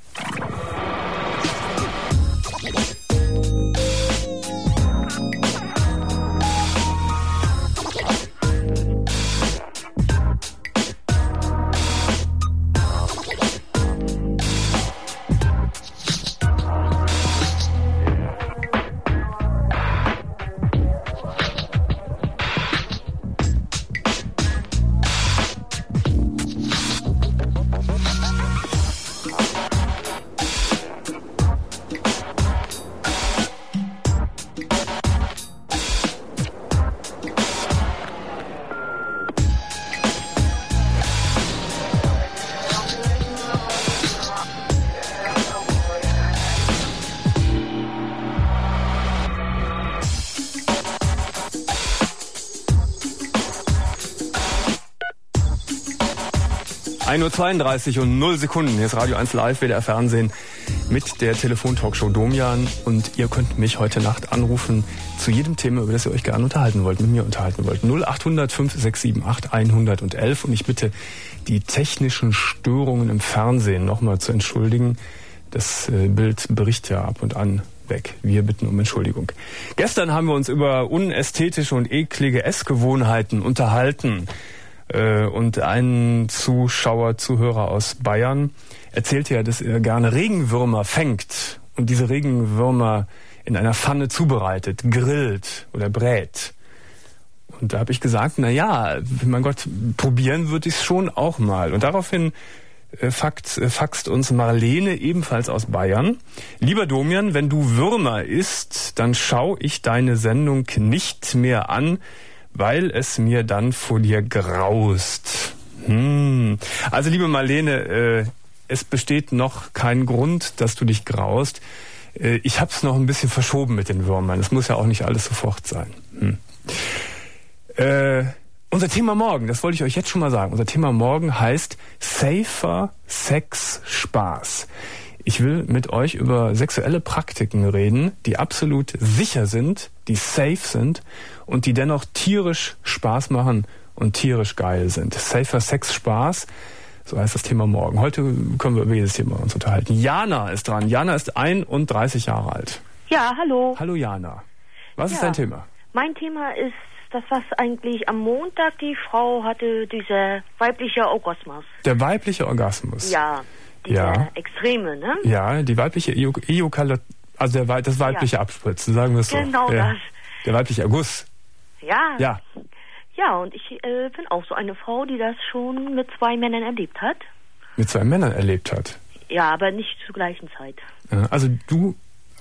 ein Uhr zweiunddreißig und null Sekunden. Hier ist Radio eins Live, W D R Fernsehen mit der Telefontalkshow Domian. Und ihr könnt mich heute Nacht anrufen zu jedem Thema, über das ihr euch gerne unterhalten wollt, mit mir unterhalten wollt. null achthundert fünf sechs sieben acht hundertelf. Und ich bitte, die technischen Störungen im Fernsehen nochmal zu entschuldigen. Das Bild bricht ja ab und an weg. Wir bitten um Entschuldigung. Gestern haben wir uns über unästhetische und eklige Essgewohnheiten unterhalten. Und ein Zuschauer, Zuhörer aus Bayern erzählte ja, dass er gerne Regenwürmer fängt und diese Regenwürmer in einer Pfanne zubereitet, grillt oder brät. Und da habe ich gesagt, na ja, mein Gott, probieren würde ich es schon auch mal. Und daraufhin äh, faxt, äh, faxt uns Marlene, ebenfalls aus Bayern. Lieber Domian, wenn du Würmer isst, dann schaue ich deine Sendung nicht mehr an, weil es mir dann vor dir graust. Hm. Also liebe Marlene, äh, es besteht noch kein Grund, dass du dich graust. Äh, ich hab's noch ein bisschen verschoben mit den Würmern. Es muss ja auch nicht alles sofort sein. Hm. Äh, Unser Thema morgen, das wollte ich euch jetzt schon mal sagen. Unser Thema morgen heißt Safer Sex Spaß. Ich will mit euch über sexuelle Praktiken reden, die absolut sicher sind, die safe sind und die dennoch tierisch Spaß machen und tierisch geil sind. Safer Sex Spaß, so heißt das Thema morgen. Heute können wir über dieses Thema uns unterhalten. Jana ist dran. Jana ist einunddreißig Jahre alt. Ja, hallo. Hallo Jana. Was ja, ist dein Thema? Mein Thema ist das, was eigentlich am Montag die Frau hatte, dieser weibliche Orgasmus. Der weibliche Orgasmus? Ja, dieser ja. Extreme, ne? Ja, die weibliche Ejakulat, also der, das weibliche ja. Abspritzen, sagen wir es so. Genau ja. das. Der weibliche Erguss. Ja. Ja. Ja, und ich äh, bin auch so eine Frau, die das schon mit zwei Männern erlebt hat. Mit zwei Männern erlebt hat? Ja, aber nicht zur gleichen Zeit. Also du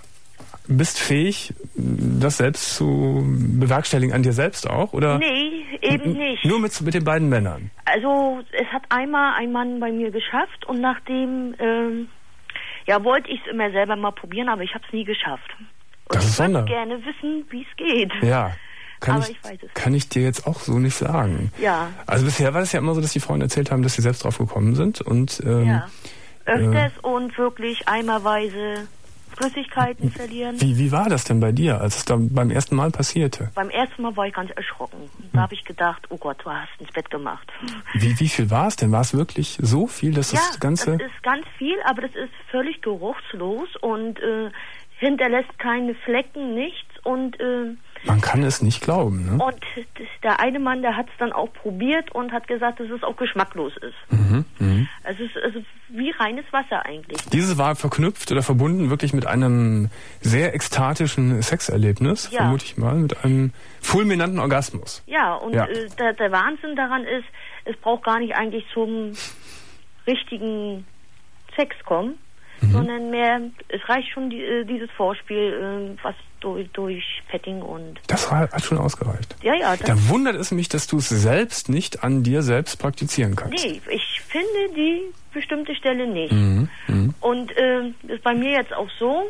bist fähig, das selbst zu bewerkstelligen an dir selbst auch, oder? Nee, eben nicht. Nur mit, mit den beiden Männern? Also es hat einmal ein Mann bei mir geschafft und nachdem, ähm, ja, wollte ich es immer selber mal probieren, aber ich habe es nie geschafft. Und das ist ich würde sonderbar. gerne wissen, wie es geht. Ja. Kann aber ich, ich weiß es kann ich dir jetzt auch so nicht sagen. Ja. Also bisher war es ja immer so, dass die Frauen erzählt haben, dass sie selbst drauf gekommen sind und ähm, ja. Öfters äh, und wirklich eimerweise Flüssigkeiten verlieren. Wie, wie war das denn bei dir, als es dann beim ersten Mal passierte? Beim ersten Mal war ich ganz erschrocken. Da habe ich gedacht, oh Gott, du hast ins Bett gemacht. Wie, wie viel war es denn? War es wirklich so viel, dass ja, das Ganze... das ist ganz viel, aber das ist völlig geruchslos und äh, hinterlässt keine Flecken, nichts und... Äh, Man kann es nicht glauben, ne? Und der eine Mann, der hat es dann auch probiert und hat gesagt, dass es auch geschmacklos ist. Mhm, mh. Es ist also wie reines Wasser eigentlich. Dieses war verknüpft oder verbunden wirklich mit einem sehr ekstatischen Sexerlebnis, ja. vermute ich mal, mit einem fulminanten Orgasmus. Ja, und ja. Äh, der, der Wahnsinn daran ist, es braucht gar nicht eigentlich zum richtigen Sex kommen, mhm. sondern mehr, es reicht schon die, äh, dieses Vorspiel, äh, was durch, durch Petting und... Das hat schon ausgereicht. Ja, ja. Da wundert es mich, dass du es selbst nicht an dir selbst praktizieren kannst. Nee, ich finde die bestimmte Stelle nicht. Mhm. Mhm. Und äh, ist bei mir jetzt auch so,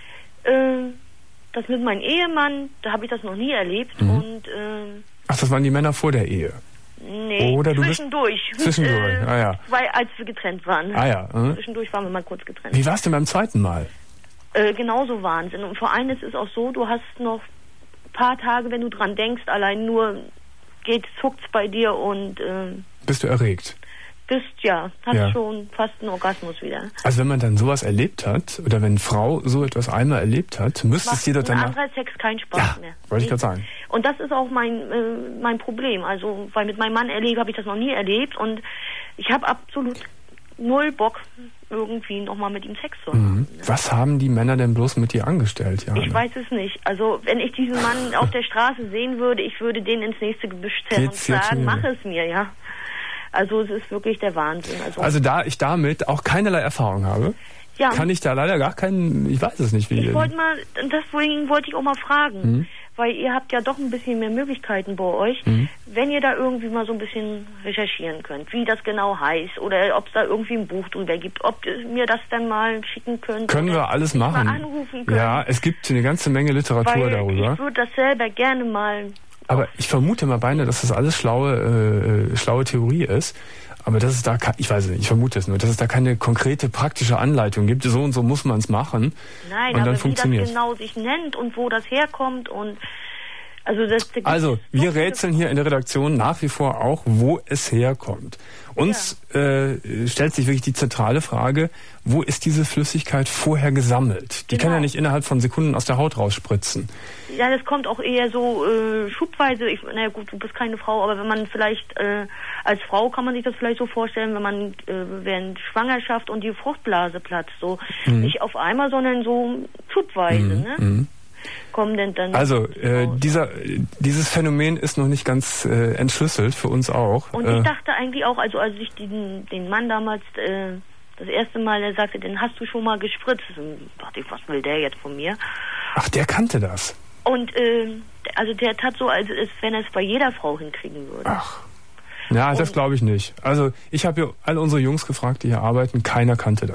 äh, dass mit meinem Ehemann, da habe ich das noch nie erlebt. Mhm. Und äh, ach, das waren die Männer vor der Ehe? Nee, Oder du zwischendurch. Bist zwischendurch, äh, ah ja. Weil, als wir getrennt waren. Ah ja. Mhm. Zwischendurch waren wir mal kurz getrennt. Wie war es denn beim zweiten Mal? Äh, genauso Wahnsinn. Und vor allem ist es auch so, du hast noch ein paar Tage, wenn du dran denkst, allein nur geht, zuckt's bei dir und... Äh, bist du erregt? Bist, ja, hast ja. schon fast einen Orgasmus wieder. Also wenn man dann sowas erlebt hat, oder wenn eine Frau so etwas einmal erlebt hat, müsste es dir doch danach... Macht anderer Sex keinen Spaß ja, mehr. wollte ich gerade sagen. Und das ist auch mein, äh, mein Problem. Also, weil mit meinem Mann erlebt, habe ich das noch nie erlebt und ich habe absolut null Bock, irgendwie nochmal mit ihm Sex zu haben. Mhm. Ne? Was haben die Männer denn bloß mit dir angestellt, Jana? Ich weiß es nicht. Also, wenn ich diesen Mann auf der Straße sehen würde, ich würde den ins nächste Gebüsch zerren und sagen, mach es mir, ja. Also, es ist wirklich der Wahnsinn. Also, also da ich damit auch keinerlei Erfahrung habe, ja. kann ich da leider gar keinen, ich weiß es nicht, wie... Ich wollte mal, deswegen wollte ich auch mal fragen, mhm. weil ihr habt ja doch ein bisschen mehr Möglichkeiten bei euch, mhm. wenn ihr da irgendwie mal so ein bisschen recherchieren könnt, wie das genau heißt oder ob es da irgendwie ein Buch drüber gibt, ob ihr mir das dann mal schicken könnt. Können wir alles machen. Mal anrufen könnt. Ja, es gibt eine ganze Menge Literatur weil darüber. Ich würde das selber gerne mal... Aber ich vermute mal beinahe, dass das alles schlaue, äh, schlaue Theorie ist. Aber dass es da, ich weiß nicht, ich vermute es nur, dass es da keine konkrete praktische Anleitung gibt. So und so muss man es machen. Nein, und aber dann wie das genau sich nennt und wo das herkommt und also das. Da also wir rätseln hier in der Redaktion nach wie vor auch, wo es herkommt. Uns ja. äh, stellt sich wirklich die zentrale Frage: Wo ist diese Flüssigkeit vorher gesammelt? Die genau. kann ja nicht innerhalb von Sekunden aus der Haut rausspritzen. Ja, das kommt auch eher so äh, schubweise. Ich, na gut, du bist keine Frau, aber wenn man vielleicht äh, als Frau kann man sich das vielleicht so vorstellen, wenn man äh, während Schwangerschaft und die Fruchtblase platzt, so mhm. nicht auf einmal, sondern so schubweise, mhm. ne? Mhm. Kommen denn dann also äh, dieser dieses Phänomen ist noch nicht ganz äh, entschlüsselt für uns auch. Und äh, ich dachte eigentlich auch, also als ich den, den Mann damals äh, das erste Mal, der sagte, den hast du schon mal gespritzt. Und dachte ich, was will der jetzt von mir? Ach, der kannte das. Und äh, also der tat so, als wenn er es bei jeder Frau hinkriegen würde. Ach. Ja, und das glaube ich nicht. Also ich habe ja alle unsere Jungs gefragt, die hier arbeiten, keiner kannte das.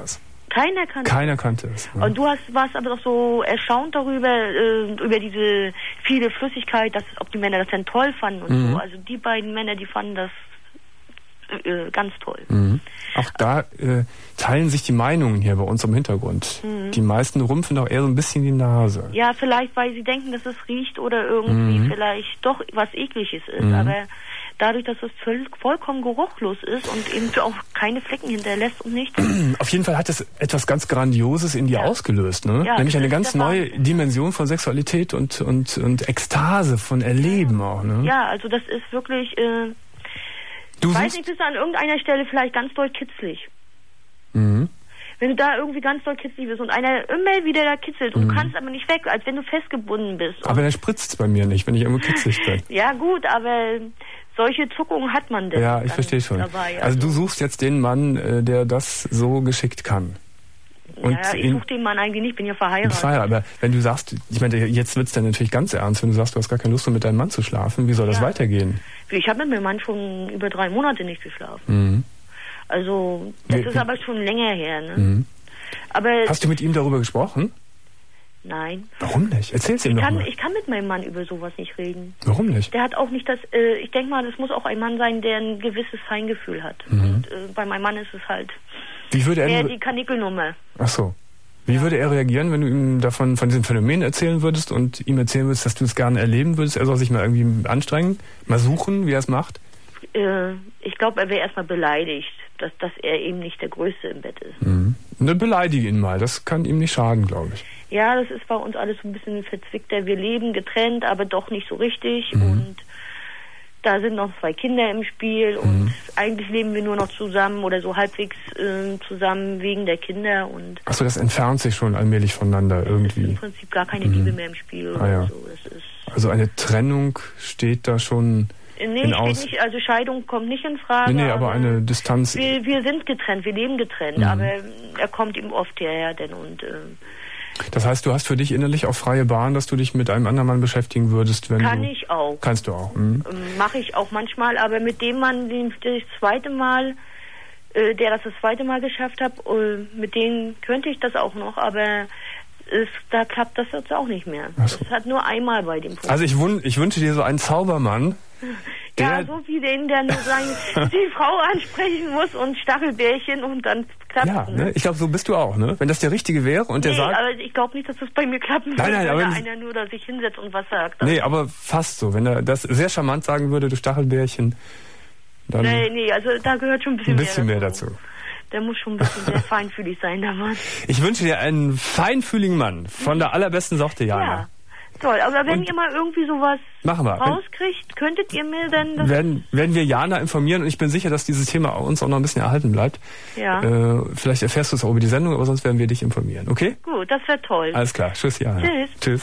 Keiner kannte Keiner kannte es. Ja. Und du hast, warst aber doch so erstaunt darüber, äh, über diese viele Flüssigkeit, dass, ob die Männer das denn toll fanden und mhm. so. Also die beiden Männer, die fanden das äh, ganz toll. Mhm. Auch da äh, teilen sich die Meinungen hier bei uns im Hintergrund. Mhm. Die meisten rümpfen auch eher so ein bisschen die Nase. Ja, vielleicht, weil sie denken, dass es riecht oder irgendwie mhm. vielleicht doch was Ekliges ist. Mhm. Aber dadurch, dass es voll, vollkommen geruchlos ist und eben auch keine Flecken hinterlässt und nichts. Auf jeden Fall hat es etwas ganz Grandioses in dir ja. ausgelöst, ne? Ja, Nämlich eine ganz neue Dimension von Sexualität und, und, und Ekstase, von Erleben ja. auch, ne? Ja, also das ist wirklich... Äh, Du ich weiß nicht, das ist an irgendeiner Stelle vielleicht ganz doll kitzlig. Mhm. Wenn du da irgendwie ganz doll kitzlig bist und einer immer wieder da kitzelt und mhm. du kannst aber nicht weg, als wenn du festgebunden bist. Aber der spritzt bei mir nicht, wenn ich irgendwo kitzlig bin. Ja gut, aber solche Zuckungen hat man denn. Ja, ich verstehe schon. Dabei, also. also du suchst jetzt den Mann, der das so geschickt kann. Und ja, ich suche den Mann eigentlich nicht, bin ja verheiratet. verheiratet. Aber wenn du sagst, ich meine, jetzt wird's dann natürlich ganz ernst, wenn du sagst, du hast gar keine Lust mehr mit deinem Mann zu schlafen, wie soll das ja. weitergehen? Ich habe mit meinem Mann schon über drei Monate nicht geschlafen. Mhm. Also, das wie, ist aber schon länger her, ne? Mhm. Aber hast du mit ihm darüber gesprochen? Nein. Warum nicht? Erzähl's ihm ich doch kann, mal. Ich kann mit meinem Mann über sowas nicht reden. Warum nicht? Der hat auch nicht das, äh, ich denke mal, das muss auch ein Mann sein, der ein gewisses Feingefühl hat. Mhm. Und äh, bei meinem Mann ist es halt Wie würde er eher die Kanickelnummer. Ach so. Wie ja. würde er reagieren, wenn du ihm davon, von diesem Phänomen erzählen würdest und ihm erzählen würdest, dass du es gerne erleben würdest? Er soll sich mal irgendwie anstrengen, mal suchen, wie er es macht? Äh, ich glaube, er wäre erstmal beleidigt, dass, dass er eben nicht der Größte im Bett ist. Mhm. Ne, beleidige ihn mal, das kann ihm nicht schaden, glaube ich. Ja, das ist bei uns alles so ein bisschen verzwickter. Wir leben getrennt, aber doch nicht so richtig. Mhm. Und da sind noch zwei Kinder im Spiel. Mhm. Und eigentlich leben wir nur noch zusammen oder so halbwegs äh, zusammen wegen der Kinder. Und achso, das entfernt sich schon allmählich voneinander irgendwie. Es ist im Prinzip gar keine mhm. Liebe mehr im Spiel. Ah, ja. Oder so. Das ist also eine Trennung steht da schon... Nee, steht Aus nicht, also Scheidung kommt nicht in Frage. Nee, nee, aber eine Distanz... Wir, wir sind getrennt, wir leben getrennt, mhm. aber er kommt ihm oft hierher denn und... Äh, das heißt, du hast für dich innerlich auch freie Bahn, dass du dich mit einem anderen Mann beschäftigen würdest, wenn Kann du... ich auch. Kannst du auch. Mhm. Mache ich auch manchmal, aber mit dem Mann, den das zweite Mal, äh, der das das zweite Mal geschafft hat, äh, mit dem könnte ich das auch noch, aber... Ist, da klappt das jetzt auch nicht mehr. So. Das hat nur einmal bei dem Punkt. Also ich, wun- ich wünsche dir so einen Zaubermann. Ja, so wie den, der nur sagen, die Frau ansprechen muss und Stachelbärchen und dann klappt es. Ja, ne? Ich glaube, so bist du auch, ne? Wenn das der Richtige wäre und der nee, sagt... aber ich glaube nicht, dass das bei mir klappen nein, würde, nein, wenn aber da einer nur da sich hinsetzt und was sagt. Nee, aber fast so. Wenn er das sehr charmant sagen würde, du Stachelbärchen, dann... Nee, nee, also da gehört schon ein bisschen, ein bisschen mehr dazu. Mehr dazu. Der muss schon ein bisschen sehr feinfühlig sein, der Mann. Ich wünsche dir einen feinfühligen Mann von der allerbesten Sorte, Jana. Ja, toll. Aber wenn und ihr mal irgendwie sowas machen wir. rauskriegt, könntet ihr mir dann... Das werden, werden wir Jana informieren und ich bin sicher, dass dieses Thema uns auch noch ein bisschen erhalten bleibt. Ja. Äh, vielleicht erfährst du es auch über die Sendung, aber sonst werden wir dich informieren, okay? Gut, das wäre toll. Alles klar. Tschüss, Jana. Tschüss. Tschüss.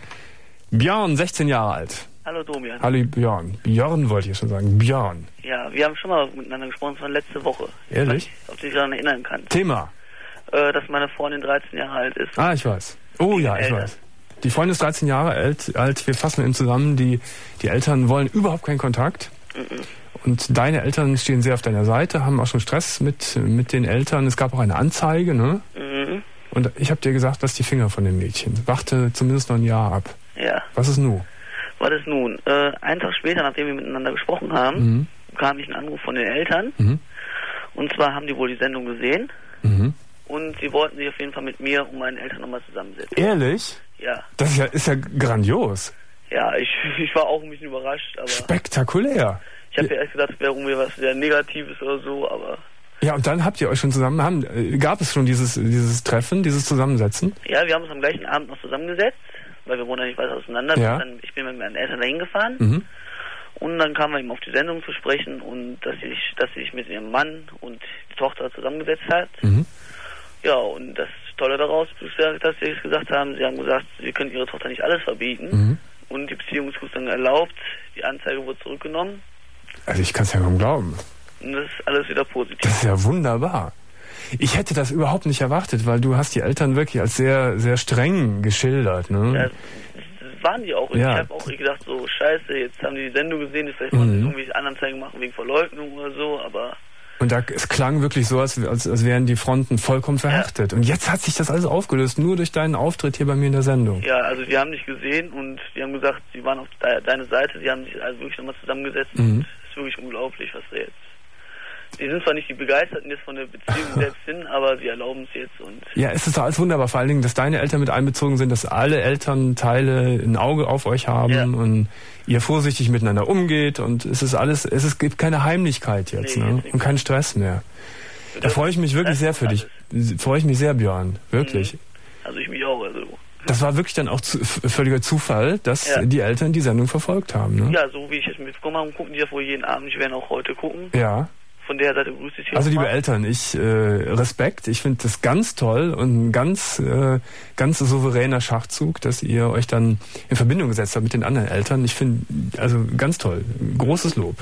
Björn, sechzehn Jahre alt. Hallo Domian. Hallo Björn. Björn wollte ich schon sagen. Björn. Ja, wir haben schon mal miteinander gesprochen, von letzte Woche. Ehrlich? Ob du dich daran erinnern kannst. Thema. Äh, dass meine Freundin dreizehn Jahre alt ist. Ah, ich weiß. Oh ja, ich weiß. Die Freundin ist dreizehn Jahre alt, alt. Wir fassen ihn zusammen. Die, die Eltern wollen überhaupt keinen Kontakt. Mhm. Und deine Eltern stehen sehr auf deiner Seite, haben auch schon Stress mit, mit den Eltern. Es gab auch eine Anzeige, ne? Mhm. Und ich habe dir gesagt, lass die Finger von dem Mädchen. Warte zumindest noch ein Jahr ab. Ja. Was ist nun? Was ist nun? Äh, einen Tag später, nachdem wir miteinander gesprochen haben, mhm. bekam ich einen Anruf von den Eltern. Mhm. Und zwar haben die wohl die Sendung gesehen. Mhm. Und sie wollten sich auf jeden Fall mit mir und meinen Eltern nochmal zusammensetzen. Ehrlich? Ja. Das ist ja, ist ja grandios. Ja, ich, ich war auch ein bisschen überrascht. Aber spektakulär. Ich habe ja erst gedacht, es wäre irgendwie was sehr Negatives oder so, aber... Ja, und dann habt ihr euch schon zusammen... Haben, gab es schon dieses, dieses Treffen, dieses Zusammensetzen? Ja, wir haben uns am gleichen Abend noch zusammengesetzt, weil wir wohnen ja nicht weit auseinander. Ja. Dann, ich bin mit meinen Eltern dahin gefahren. Mhm. Und dann kamen wir eben auf die Sendung zu sprechen und dass sie sich, dass sie sich mit ihrem Mann und die Tochter zusammengesetzt hat. Mhm. Ja, und das Tolle daraus ist, dass sie gesagt haben, sie haben gesagt, sie können ihre Tochter nicht alles verbieten. Mhm. Und die Beziehung ist dann erlaubt, die Anzeige wurde zurückgenommen. Also ich kann es ja kaum glauben. Und das ist alles wieder positiv. Das ist ja wunderbar. Ich hätte das überhaupt nicht erwartet, weil du hast die Eltern wirklich als sehr, sehr streng geschildert, ne? Ja, das waren die auch. Und ja. Ich habe auch gedacht, so scheiße, jetzt haben die die Sendung gesehen, vielleicht wollen sie mhm. irgendwelche Anzeigen machen wegen Verleugnung oder so, aber... Und da, es klang wirklich so, als, als, als wären die Fronten vollkommen verhärtet. Ja. Und jetzt hat sich das alles aufgelöst, nur durch deinen Auftritt hier bei mir in der Sendung. Ja, also die haben dich gesehen und die haben gesagt, sie waren auf de deine Seite, sie haben sich also wirklich nochmal zusammengesetzt mhm. und es ist wirklich unglaublich, was da jetzt... Die sind zwar nicht die Begeisterten jetzt von der Beziehung selbst hin, aber sie erlauben es jetzt. Und ja, es ist doch alles wunderbar. Vor allen Dingen, dass deine Eltern mit einbezogen sind, dass alle Elternteile ein Auge auf euch haben ja. und ihr vorsichtig miteinander umgeht. Und es ist alles, es ist, gibt keine Heimlichkeit jetzt, nee, ne? Jetzt und keinen Stress mehr. Da freue ich mich wirklich sehr für dich. Freue ich mich sehr, Björn. Wirklich. Also ich mich auch. Also. Das war wirklich dann auch zu, völliger Zufall, dass ja. die Eltern die Sendung verfolgt haben, ne? Ja, so wie ich es mitbekommen habe, gucken die ja wohl jeden Abend. Ich werde auch heute gucken. Ja. Von der Seite grüße ich Sie. Also liebe Eltern, ich äh, Respekt, ich finde das ganz toll und ein ganz, äh, ganz souveräner Schachzug, dass ihr euch dann in Verbindung gesetzt habt mit den anderen Eltern. Ich finde, also ganz toll, großes Lob.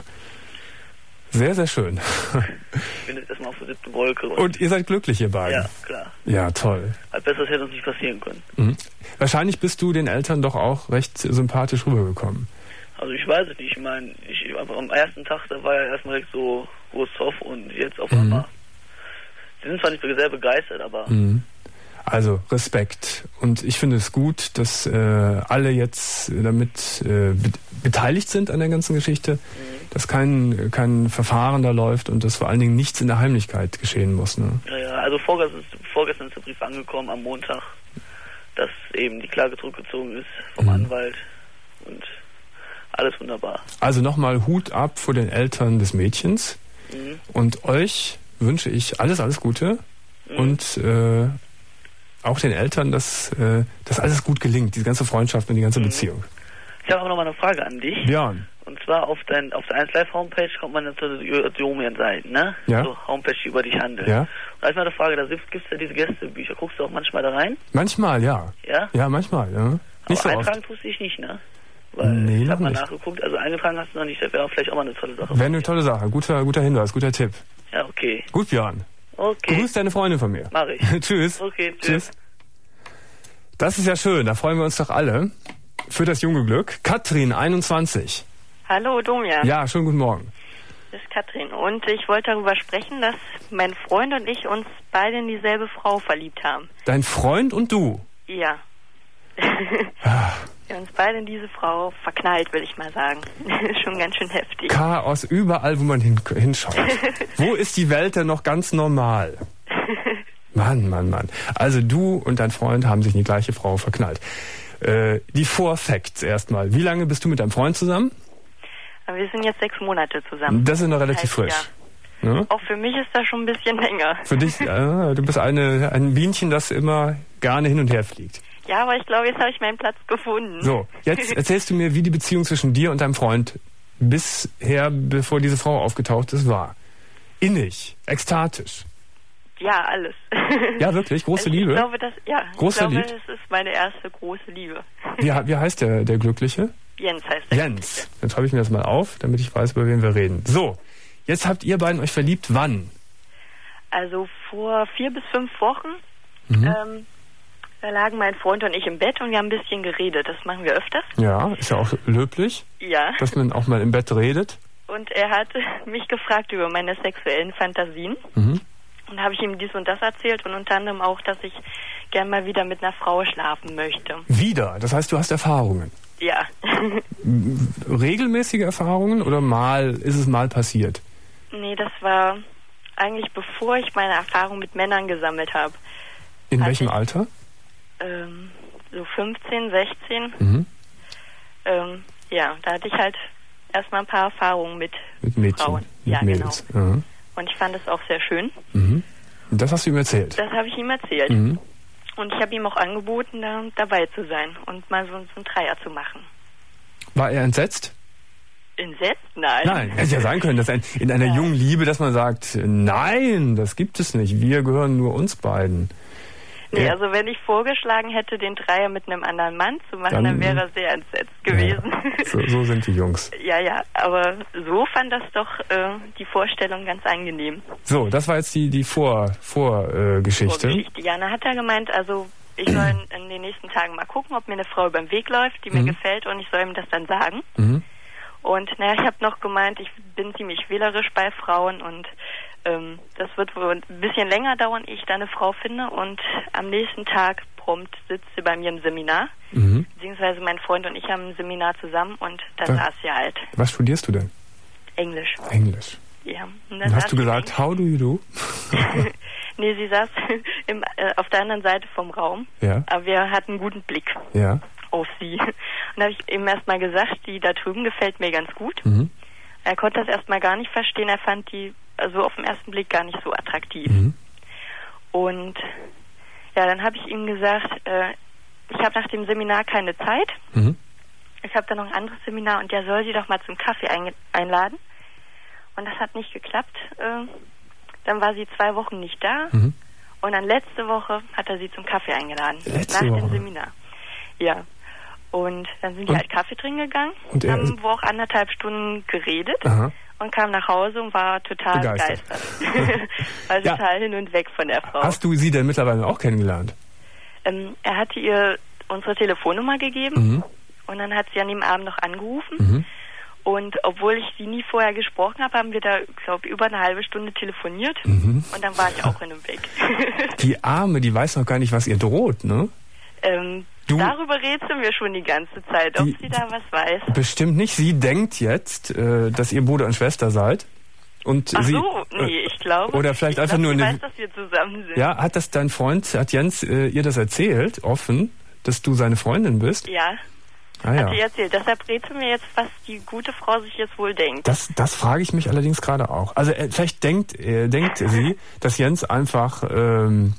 Sehr, sehr schön. Ich bin jetzt erstmal auf der siebten Wolke. Und, und ihr seid glücklich, ihr beiden? Ja, klar. Ja, toll. Als Besseres hätte uns nicht passieren können. Mhm. Wahrscheinlich bist du den Eltern doch auch recht sympathisch rübergekommen. Also ich weiß es nicht, ich meine, ich, aber am ersten Tag, da war ja erstmal direkt so groß Zoff und jetzt auf einmal. Mhm. Sie sind zwar nicht sehr begeistert, aber... Mhm. Also Respekt. Und ich finde es gut, dass äh, alle jetzt damit äh, be beteiligt sind an der ganzen Geschichte, mhm. dass kein, kein Verfahren da läuft und dass vor allen Dingen nichts in der Heimlichkeit geschehen muss. Ne? Ja, ja, also vorgestern ist, vorgestern ist der Brief angekommen, am Montag, dass eben die Klage zurückgezogen ist vom mhm. Anwalt und... Alles wunderbar. Also nochmal Hut ab vor den Eltern des Mädchens. Mhm. Und euch wünsche ich alles, alles Gute. Mhm. Und äh, auch den Eltern, dass äh, das alles gut gelingt, diese ganze Freundschaft und die ganze mhm. Beziehung. Ich habe aber noch mal eine Frage an dich. Björn. Und zwar auf, dein, auf der eins Live Homepage kommt man zu den Domian-Seiten, ne? Ja. So Homepage, die über dich handelt. Ja. Und da ist mal eine Frage, da gibt es ja diese Gästebücher. Guckst du auch manchmal da rein? Manchmal, ja. Ja? Ja, manchmal, ja. Nicht aber so eintragen oft. tust du dich nicht, ne? Weil nee, ich habe mal nicht. nachgeguckt, also eingetragen hast du noch nicht, das wäre vielleicht auch mal eine tolle Sache. Wäre eine tolle Sache, guter, guter Hinweis, guter Tipp. Ja, okay. Gut, Björn. Okay. Grüß deine Freundin von mir. Mach ich. Tschüss. Okay, tschüss. Tschüss. Das ist ja schön, da freuen wir uns doch alle für das junge Glück. Katrin, einundzwanzig. Hallo, Domian. Ja, schönen guten Morgen. Das ist Katrin und ich wollte darüber sprechen, dass mein Freund und ich uns beide in dieselbe Frau verliebt haben. Dein Freund und du? Ja. Ah. Wir haben uns beide in diese Frau verknallt, will ich mal sagen. Schon ganz schön heftig. Chaos überall, wo man hin, hinschaut. Wo ist die Welt denn noch ganz normal? Mann, Mann, Mann. Also du und dein Freund haben sich in die gleiche Frau verknallt. Äh, die Vorfacts erstmal. Wie lange bist du mit deinem Freund zusammen? Wir sind jetzt sechs Monate zusammen. Das ist noch relativ frisch. Ja. Ja? Auch für mich ist das schon ein bisschen länger. Für dich, ja, du bist eine, ein Bienchen, das immer gerne hin und her fliegt. Ja, aber ich glaube, jetzt habe ich meinen Platz gefunden. So, jetzt erzählst du mir, wie die Beziehung zwischen dir und deinem Freund bisher, bevor diese Frau aufgetaucht ist, war. Innig, ekstatisch. Ja, alles. Ja, wirklich? Große ich Liebe? Ich glaube, das, ja, Große ich glaube, Liebe? es ist meine erste große Liebe. Wie, wie heißt der, der Glückliche? Jens heißt der. Jens. Dann schreibe ich mir das mal auf, damit ich weiß, über wen wir reden. So, jetzt habt ihr beiden euch verliebt. Wann? Also vor vier bis fünf Wochen. Mhm. Ähm, da lagen mein Freund und ich im Bett und wir haben ein bisschen geredet. Das machen wir öfters. Ja, ist ja auch löblich, ja. dass man auch mal im Bett redet. Und er hat mich gefragt über meine sexuellen Fantasien. Mhm. Und da habe ich ihm dies und das erzählt und unter anderem auch, dass ich gern mal wieder mit einer Frau schlafen möchte. Wieder? Das heißt, du hast Erfahrungen? Ja. Regelmäßige Erfahrungen oder mal ist es mal passiert? Nee, das war eigentlich bevor ich meine Erfahrung mit Männern gesammelt habe. In Hatte welchem ich, Alter? Ähm, so fünfzehn, sechzehn. Mhm. Ähm, ja, da hatte ich halt erstmal ein paar Erfahrungen mit, mit Mädchen, Frauen. Mit ja, Mädels. genau. Mhm. Und ich fand es auch sehr schön. Mhm. Und das hast du ihm erzählt? Das habe ich ihm erzählt. Mhm. Und ich habe ihm auch angeboten, da dabei zu sein und mal so, so einen Dreier zu machen. War er entsetzt? Entsetzt? Nein. Nein, hätte ja sein können, dass ein, in einer ja. jungen Liebe, dass man sagt, nein, das gibt es nicht, wir gehören nur uns beiden. Nee, ja. also wenn ich vorgeschlagen hätte, den Dreier mit einem anderen Mann zu machen, dann, dann wäre er sehr entsetzt gewesen. Ja, so, so sind die Jungs. Ja, ja, aber so fand das doch äh, die Vorstellung ganz angenehm. So, das war jetzt die, die Vor, Vorgeschichte. Äh, Vorgeschichte. Ja, dann hat er gemeint, also ich soll in, in den nächsten Tagen mal gucken, ob mir eine Frau über den Weg läuft, die mhm. mir gefällt und ich soll ihm das dann sagen. Mhm. Und naja, ich habe noch gemeint, ich bin ziemlich wählerisch bei Frauen und Ähm, das wird wohl ein bisschen länger dauern, ehe ich da eine Frau finde. Und am nächsten Tag prompt sitzt sie bei mir im Seminar. Mhm. Beziehungsweise mein Freund und ich haben ein Seminar zusammen und da Was? saß sie halt. Was studierst du denn? Englisch. Englisch. Ja. Und dann hast du gesagt, how do you do? Nee, sie saß im, äh, auf der anderen Seite vom Raum. Ja. Aber wir hatten einen guten Blick Ja. auf sie. Und da habe ich ihm erstmal gesagt, die da drüben gefällt mir ganz gut. Mhm. Er konnte das erstmal gar nicht verstehen. Er fand die also auf den ersten Blick gar nicht so attraktiv. Mhm. Und ja, dann habe ich ihm gesagt, äh, ich habe nach dem Seminar keine Zeit. Mhm. Ich habe da noch ein anderes Seminar und der soll sie doch mal zum Kaffee ein, einladen. Und das hat nicht geklappt. Äh, dann war sie zwei Wochen nicht da. Mhm. Und dann letzte Woche hat er sie zum Kaffee eingeladen. Letzte nach Woche? dem Seminar. Ja. Und dann sind die und? halt Kaffee trinken gegangen, Und er haben wo auch anderthalb Stunden geredet. Aha. Und kam nach Hause und war total Begeistert. begeistert. war Ja. total hin und weg von der Frau. Hast du sie denn mittlerweile auch kennengelernt? Ähm, er hatte ihr unsere Telefonnummer gegeben Mhm. und dann hat sie an dem Abend noch angerufen. Mhm. Und obwohl ich sie nie vorher gesprochen habe, haben wir da, glaube ich, über eine halbe Stunde telefoniert. Mhm. Und dann war ich auch hin und weg. Die Arme, die weiß noch gar nicht, was ihr droht, ne? ähm, Du- darüber rätseln wir schon die ganze Zeit, ob Die- sie da was weiß. Bestimmt nicht. Sie denkt jetzt, äh, dass ihr Bruder und Schwester seid. Und Ach sie, so, nee, ich glaube. oder vielleicht ich einfach glaub, nur sie eine- weiß, dass wir zusammen sind. Ja, hat das dein Freund, hat Jens äh, ihr das erzählt, offen, dass du seine Freundin bist? Ja, Ah hat ja. sie erzählt. Deshalb rätseln wir jetzt, was die gute Frau sich jetzt wohl denkt. Das, das frage ich mich allerdings gerade auch. Also äh, vielleicht denkt, äh, denkt sie, dass Jens einfach ähm,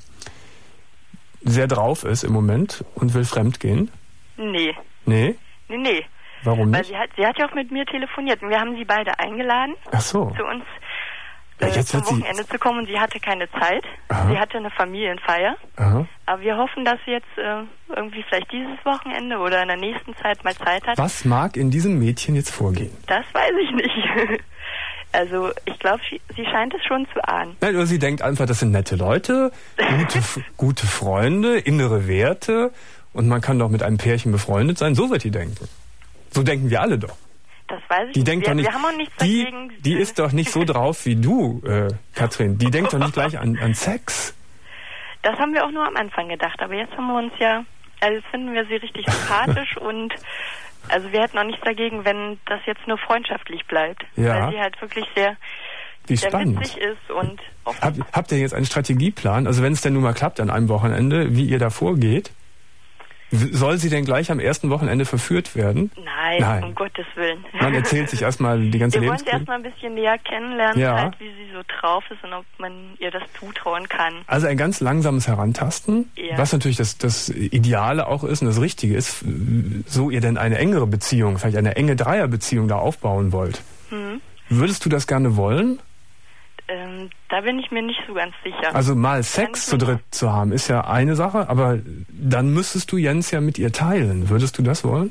sehr drauf ist im Moment und will fremdgehen. Nee, Nee? nee, nee. Warum Weil nicht? sie hat, sie hat ja auch mit mir telefoniert und wir haben sie beide eingeladen, Ach so. zu uns Ja, äh, jetzt zum wird sie- Wochenende zu kommen und sie hatte keine Zeit. Aha. Sie hatte eine Familienfeier. Aha. Aber wir hoffen, dass sie jetzt äh, irgendwie vielleicht dieses Wochenende oder in der nächsten Zeit mal Zeit hat. Was mag in diesem Mädchen jetzt vorgehen? Das weiß ich nicht. Also ich glaube, sie, sie scheint es schon zu ahnen. Nein, oder sie denkt einfach, das sind nette Leute, gute, gute Freunde, innere Werte und man kann doch mit einem Pärchen befreundet sein. So wird die denken. So denken wir alle doch. Das weiß ich Die nicht. denkt wir, doch nicht, wir haben auch nichts die, dagegen. die ist doch nicht so drauf wie du, äh, Katrin. Die denkt doch nicht gleich an, an Sex. Das haben wir auch nur am Anfang gedacht. Aber jetzt haben wir uns ja, also jetzt finden wir sie richtig sympathisch und also wir hätten auch nichts dagegen, wenn das jetzt nur freundschaftlich bleibt. Ja. Weil sie halt wirklich sehr, Wie sehr spannend. witzig ist und offen. Hab, habt ihr jetzt einen Strategieplan? Also wenn es denn nun mal klappt an einem Wochenende, wie ihr da vorgeht? W- Soll sie denn gleich am ersten Wochenende verführt werden? Nein, Nein. um Gottes Willen. Man erzählt sich erstmal die ganze Wir wollen sie Lebensgeschichte. erstmal ein bisschen näher kennenlernen, Ja. halt, wie sie so drauf ist und ob man ihr das zutrauen kann. Also ein ganz langsames Herantasten, Ja. was natürlich das, das Ideale auch ist und das Richtige ist, so ihr denn eine engere Beziehung, vielleicht eine enge Dreierbeziehung da aufbauen wollt. Hm. Würdest du das gerne wollen? Ähm, da bin ich mir nicht so ganz sicher. Also mal Kann Sex ich zu nicht. dritt zu haben, ist ja eine Sache, aber dann müsstest du Jens ja mit ihr teilen. Würdest du das wollen?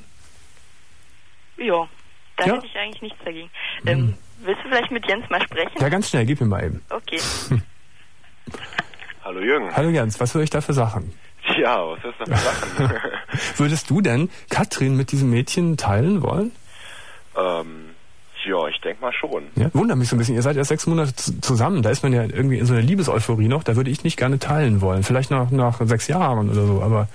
Ja, da Ja. hätte ich eigentlich nichts dagegen. Ähm, willst du vielleicht mit Jens mal sprechen? Ja, ganz schnell, gib mir mal eben. Okay. Hallo Jürgen. Hallo Jens, was höre ich da für Sachen? Ja, was ist das für Sachen? Würdest du denn Katrin mit diesem Mädchen teilen wollen? ähm, ja, ich denke mal schon. Ja, wundert mich so ein bisschen. Ihr seid erst sechs Monate zu- zusammen. Da ist man ja irgendwie in so einer Liebeseuphorie noch. Da würde ich nicht gerne teilen wollen. Vielleicht nach, nach sechs Jahren oder so, aber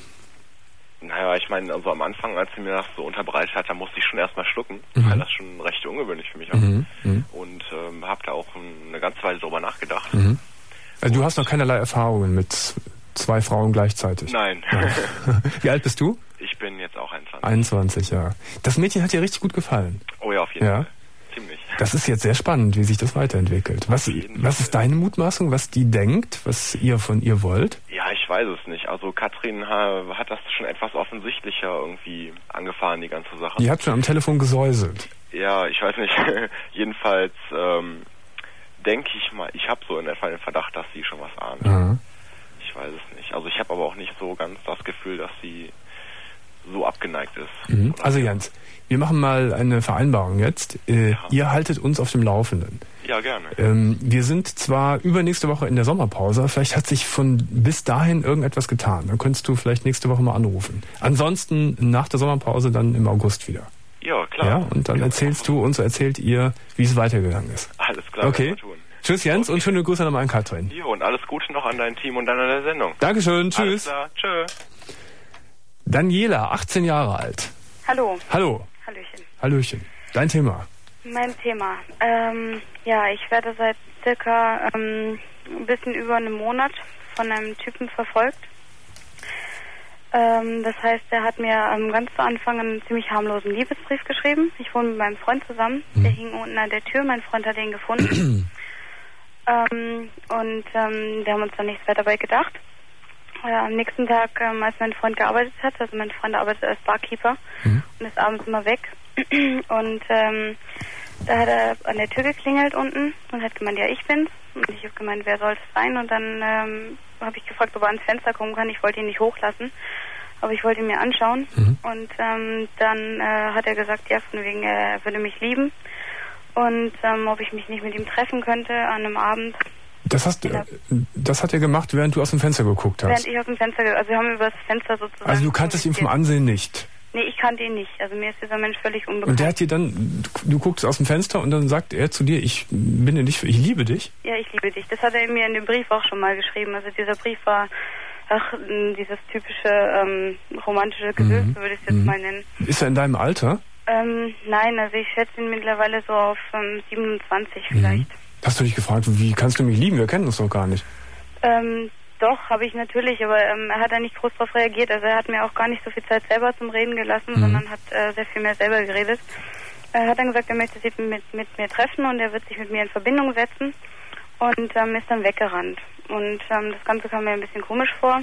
Naja, ich meine, also am Anfang, als sie mir das so unterbreitet hat, da musste ich schon erstmal schlucken, Mhm. weil das schon recht ungewöhnlich für mich war. Mhm, mhm. Und ähm, habe da auch ein, eine ganze Weile drüber nachgedacht. Mhm. Also du hast noch keinerlei Erfahrungen mit zwei Frauen gleichzeitig. Nein. Wie alt bist du? Ich bin jetzt auch einundzwanzig. einundzwanzig, ja. Das Mädchen hat dir richtig gut gefallen. Oh ja, auf jeden Ja. Fall. Ziemlich. Das ist jetzt sehr spannend, wie sich das weiterentwickelt. Was, jeden was Fall. ist deine Mutmaßung, was die denkt, was ihr von ihr wollt? Ja, ich weiß es nicht. Also Katrin ha, hat das schon etwas offensichtlicher irgendwie angefahren, die ganze Sache. Die hat schon am Telefon gesäuselt. Ja, ich weiß nicht. Jedenfalls ähm, denke ich mal, ich habe so in etwa den Verdacht, dass sie schon was ahnt. Aha. Ich weiß es nicht. Also ich habe aber auch nicht so ganz das Gefühl, dass sie so abgeneigt ist. Mhm. Oder- Also Jens, wir machen mal eine Vereinbarung jetzt. Äh, Ja. Ihr haltet uns auf dem Laufenden. Ja, gerne. Ähm, wir sind zwar übernächste Woche in der Sommerpause, vielleicht hat sich von bis dahin irgendetwas getan. Dann könntest du vielleicht nächste Woche mal anrufen. Ansonsten nach der Sommerpause dann im August wieder. Ja, klar. Ja, und dann erzählst du uns, erzählt ihr, wie es weitergegangen ist. Alles klar, Okay. werden wir tun. Tschüss Jens und schöne Grüße nochmal an Katrin. Jo, und alles Gute noch an dein Team und an deine Sendung. Dankeschön, tschüss. Alles klar, tschö. Daniela, achtzehn Jahre alt. Hallo. Hallo. Hallöchen. Hallöchen. Dein Thema. Mein Thema. Ähm, ja, ich werde seit circa ähm, ein bisschen über einem Monat von einem Typen verfolgt. Ähm, das heißt, er hat mir ähm, ganz zu Anfang einen ziemlich harmlosen Liebesbrief geschrieben. Ich wohne mit meinem Freund zusammen. Mhm. Der hing unten an der Tür. Mein Freund hat ihn gefunden. ähm, und ähm, wir haben uns dann nichts weiter dabei gedacht. Äh, am nächsten Tag, ähm, als mein Freund gearbeitet hat, also mein Freund arbeitet als Barkeeper mhm. und ist abends immer weg. Und ähm, da hat er an der Tür geklingelt unten und hat gemeint, ja, ich bin's. Und ich habe gemeint, wer soll es sein? Und dann ähm, habe ich gefragt, ob er ans Fenster kommen kann. Ich wollte ihn nicht hochlassen, aber ich wollte ihn mir anschauen. Mhm. Und ähm, dann äh, hat er gesagt, ja, von wegen, er würde mich lieben. Und ähm, ob ich mich nicht mit ihm treffen könnte an einem Abend. Das hast du, das hat er gemacht, während du aus dem Fenster geguckt hast? Während ich aus dem Fenster, also wir haben über das Fenster sozusagen... Also du kanntest ihn vom Ansehen nicht? Nee, ich kannte ihn nicht. Also mir ist dieser Mensch völlig unbekannt. Und der hat dir dann, du guckst aus dem Fenster und dann sagt er zu dir, ich bin dir nicht, ich liebe dich? Ja, ich liebe dich. Das hat er mir in dem Brief auch schon mal geschrieben. Also dieser Brief war, ach, dieses typische ähm, romantische Gewürz, mhm. würde ich es jetzt mhm. mal nennen. Ist er in deinem Alter? Ähm, nein, also ich schätze ihn mittlerweile so auf ähm, siebenundzwanzig vielleicht. Mhm. Hast du dich gefragt, wie kannst du mich lieben? Wir kennen uns doch gar nicht. Ähm, doch, habe ich natürlich, aber ähm, er hat da nicht groß darauf reagiert. Also er hat mir auch gar nicht so viel Zeit selber zum Reden gelassen, mhm. sondern hat äh, sehr viel mehr selber geredet. Er hat dann gesagt, er möchte sich mit, mit mir treffen und er wird sich mit mir in Verbindung setzen und ähm, ist dann weggerannt. Und ähm, das Ganze kam mir ein bisschen komisch vor.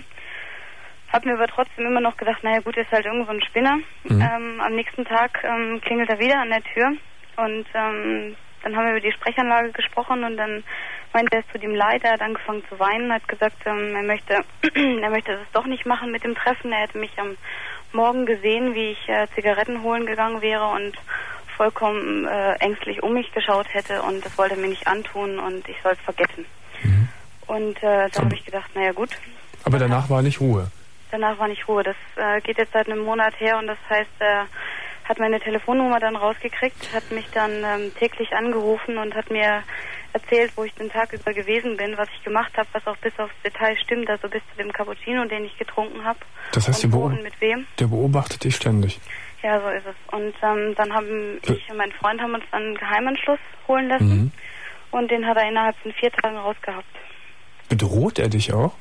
Hab mir aber trotzdem immer noch gedacht, naja gut, ist halt irgend so ein Spinner. Mhm. Ähm, am nächsten Tag ähm, klingelt er wieder an der Tür und ähm, dann haben wir über die Sprechanlage gesprochen und dann meinte er, es tut ihm leid, er hat angefangen zu weinen, hat gesagt, ähm, er möchte er möchte das doch nicht machen mit dem Treffen. Er hätte mich am Morgen gesehen, wie ich äh, Zigaretten holen gegangen wäre und vollkommen äh, ängstlich um mich geschaut hätte und das wollte er mir nicht antun und ich soll es vergessen. Mhm. Und äh, da habe ich gedacht, naja gut. Aber danach war nicht Ruhe? Danach war nicht Ruhe. Das äh, geht jetzt seit einem Monat her und das heißt, er hat meine Telefonnummer dann rausgekriegt, hat mich dann ähm, täglich angerufen und hat mir erzählt, wo ich den Tag über gewesen bin, was ich gemacht habe, was auch bis aufs Detail stimmt, also bis zu dem Cappuccino, den ich getrunken habe. Das heißt, und der, wo und mit wem. der beobachtet dich ständig? Ja, so ist es. Und ähm, dann haben Für ich und mein Freund haben uns dann einen Geheimanschluss holen lassen mhm. und den hat er innerhalb von vier Tagen rausgehabt. Bedroht er dich auch?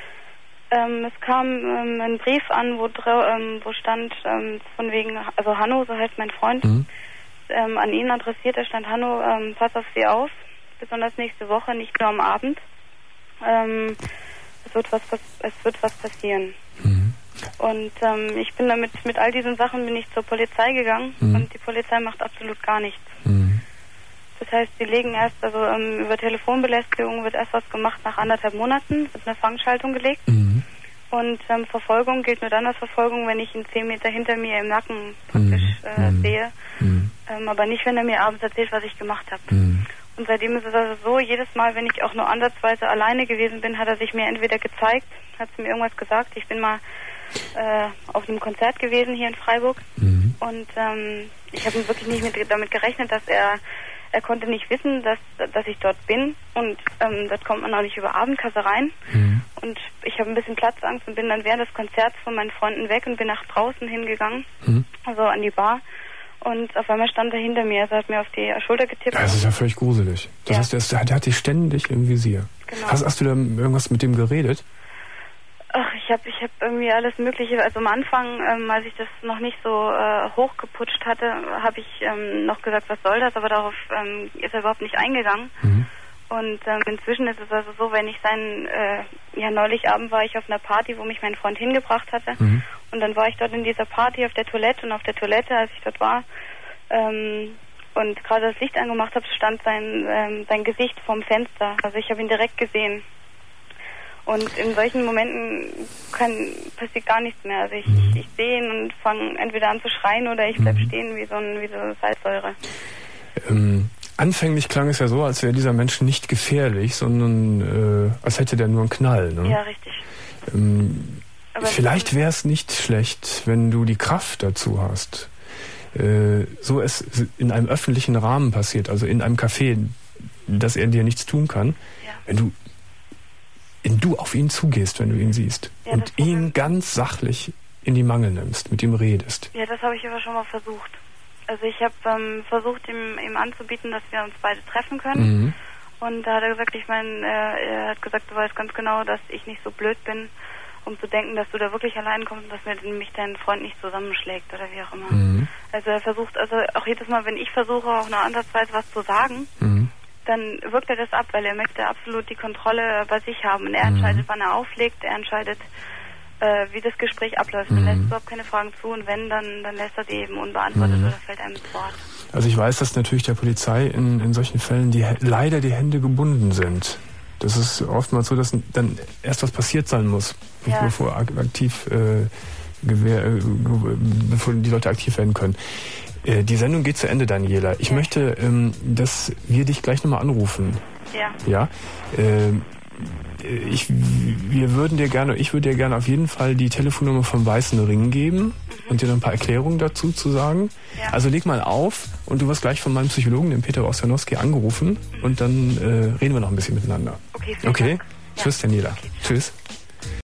Ähm, es kam ähm, ein Brief an, wo, ähm, wo stand ähm, von wegen, also Hanno, so heißt mein Freund, mhm. ähm, an ihn adressiert, da stand Hanno, ähm, pass auf sie auf, besonders nächste Woche, nicht nur am Abend. Ähm, es wird was, es wird was passieren. Mhm. Und ähm, ich bin damit, mit all diesen Sachen bin ich zur Polizei gegangen mhm. und die Polizei macht absolut gar nichts. Mhm. Das heißt, sie legen erst, also ähm, über Telefonbelästigung wird erst was gemacht nach anderthalb Monaten, wird eine Fangschaltung gelegt. Mhm. Und ähm, Verfolgung gilt nur dann als Verfolgung, wenn ich ihn zehn Meter hinter mir im Nacken praktisch äh, mhm. sehe. Mhm. Ähm, aber nicht, wenn er mir abends erzählt, was ich gemacht habe. Mhm. Und seitdem ist es also so, jedes Mal, wenn ich auch nur ansatzweise alleine gewesen bin, hat er sich mir entweder gezeigt, hat zu mir irgendwas gesagt. Ich bin mal äh, auf einem Konzert gewesen hier in Freiburg. Mhm. Und ähm, ich habe wirklich nicht mit, damit gerechnet, dass er Er konnte nicht wissen, dass, dass ich dort bin und ähm, dort kommt man auch nicht über Abendkasse rein. Mhm. Und ich habe ein bisschen Platzangst und bin dann während des Konzerts von meinen Freunden weg und bin nach draußen hingegangen, mhm. also an die Bar. Und auf einmal stand er hinter mir, also hat mir auf die Schulter getippt. Ja, das ist ja völlig gruselig. Das ja. heißt, der, der hat dich ständig im Visier. Genau. Hast, hast du da irgendwas mit dem geredet? Ach, ich habe ich hab irgendwie alles Mögliche, also am Anfang, ähm, als ich das noch nicht so äh, hochgeputscht hatte, habe ich ähm, noch gesagt, was soll das, aber darauf ähm, ist er überhaupt nicht eingegangen. Mhm. Und ähm, inzwischen ist es also so, wenn ich sein, äh, ja neulich Abend war ich auf einer Party, wo mich mein Freund hingebracht hatte mhm. und dann war ich dort in dieser Party auf der Toilette und auf der Toilette, als ich dort war ähm, und gerade das Licht angemacht habe, stand sein, ähm, sein Gesicht vorm Fenster, also ich habe ihn direkt gesehen. Und in solchen Momenten kann, passiert gar nichts mehr. Also ich, mhm. ich, ich sehe ihn und fange entweder an zu schreien oder ich bleib mhm. stehen wie so, ein, wie so eine Salzsäure. Ähm, anfänglich klang es ja so, als wäre dieser Mensch nicht gefährlich, sondern äh, als hätte der nur einen Knall. Ne? Ja, richtig. Ähm, vielleicht wäre es nicht schlecht, wenn du die Kraft dazu hast. Äh, so es in einem öffentlichen Rahmen passiert, also in einem Café, dass er dir nichts tun kann, ja. wenn du wenn du auf ihn zugehst, wenn du ihn siehst ja, und ihn ganz sachlich in die Mangel nimmst, mit ihm redest. Ja, das habe ich aber schon mal versucht. Also ich habe ähm, versucht, ihm, ihm anzubieten, dass wir uns beide treffen können. Mhm. Und da hat er gesagt, ich meine, äh, er hat gesagt, du weißt ganz genau, dass ich nicht so blöd bin, um zu denken, dass du da wirklich allein kommst und dass mir mich dein Freund nicht zusammenschlägt oder wie auch immer. Mhm. Also er versucht, also auch jedes Mal, wenn ich versuche, auch nur ansatzweise was zu sagen, Mhm. dann wirkt er das ab, weil er möchte absolut die Kontrolle bei sich haben. Und er Mhm. entscheidet, wann er auflegt, er entscheidet, äh, wie das Gespräch abläuft. Mhm. Er lässt überhaupt keine Fragen zu und wenn, dann, dann lässt er die eben unbeantwortet Mhm. oder fällt einem ins Wort. Also ich weiß, dass natürlich der Polizei in, in solchen Fällen die, leider die Hände gebunden sind. Das ist oftmals so, dass dann erst was passiert sein muss, Ja. bevor aktiv äh, Gewehr, äh, bevor die Leute aktiv werden können. Äh, die Sendung geht zu Ende, Daniela. Ich ja. möchte, ähm, dass wir dich gleich nochmal anrufen. Ja. Ja. Äh, ich, wir würden dir gerne, ich würde dir gerne auf jeden Fall die Telefonnummer vom Weißen Ring geben mhm. und dir noch ein paar Erklärungen dazu zu sagen. Ja. Also leg mal auf und du wirst gleich von meinem Psychologen, dem Peter Ossianowski, angerufen mhm. und dann äh, reden wir noch ein bisschen miteinander. Okay, okay? Dank. Tschüss, ja. Daniela. Okay, tschüss.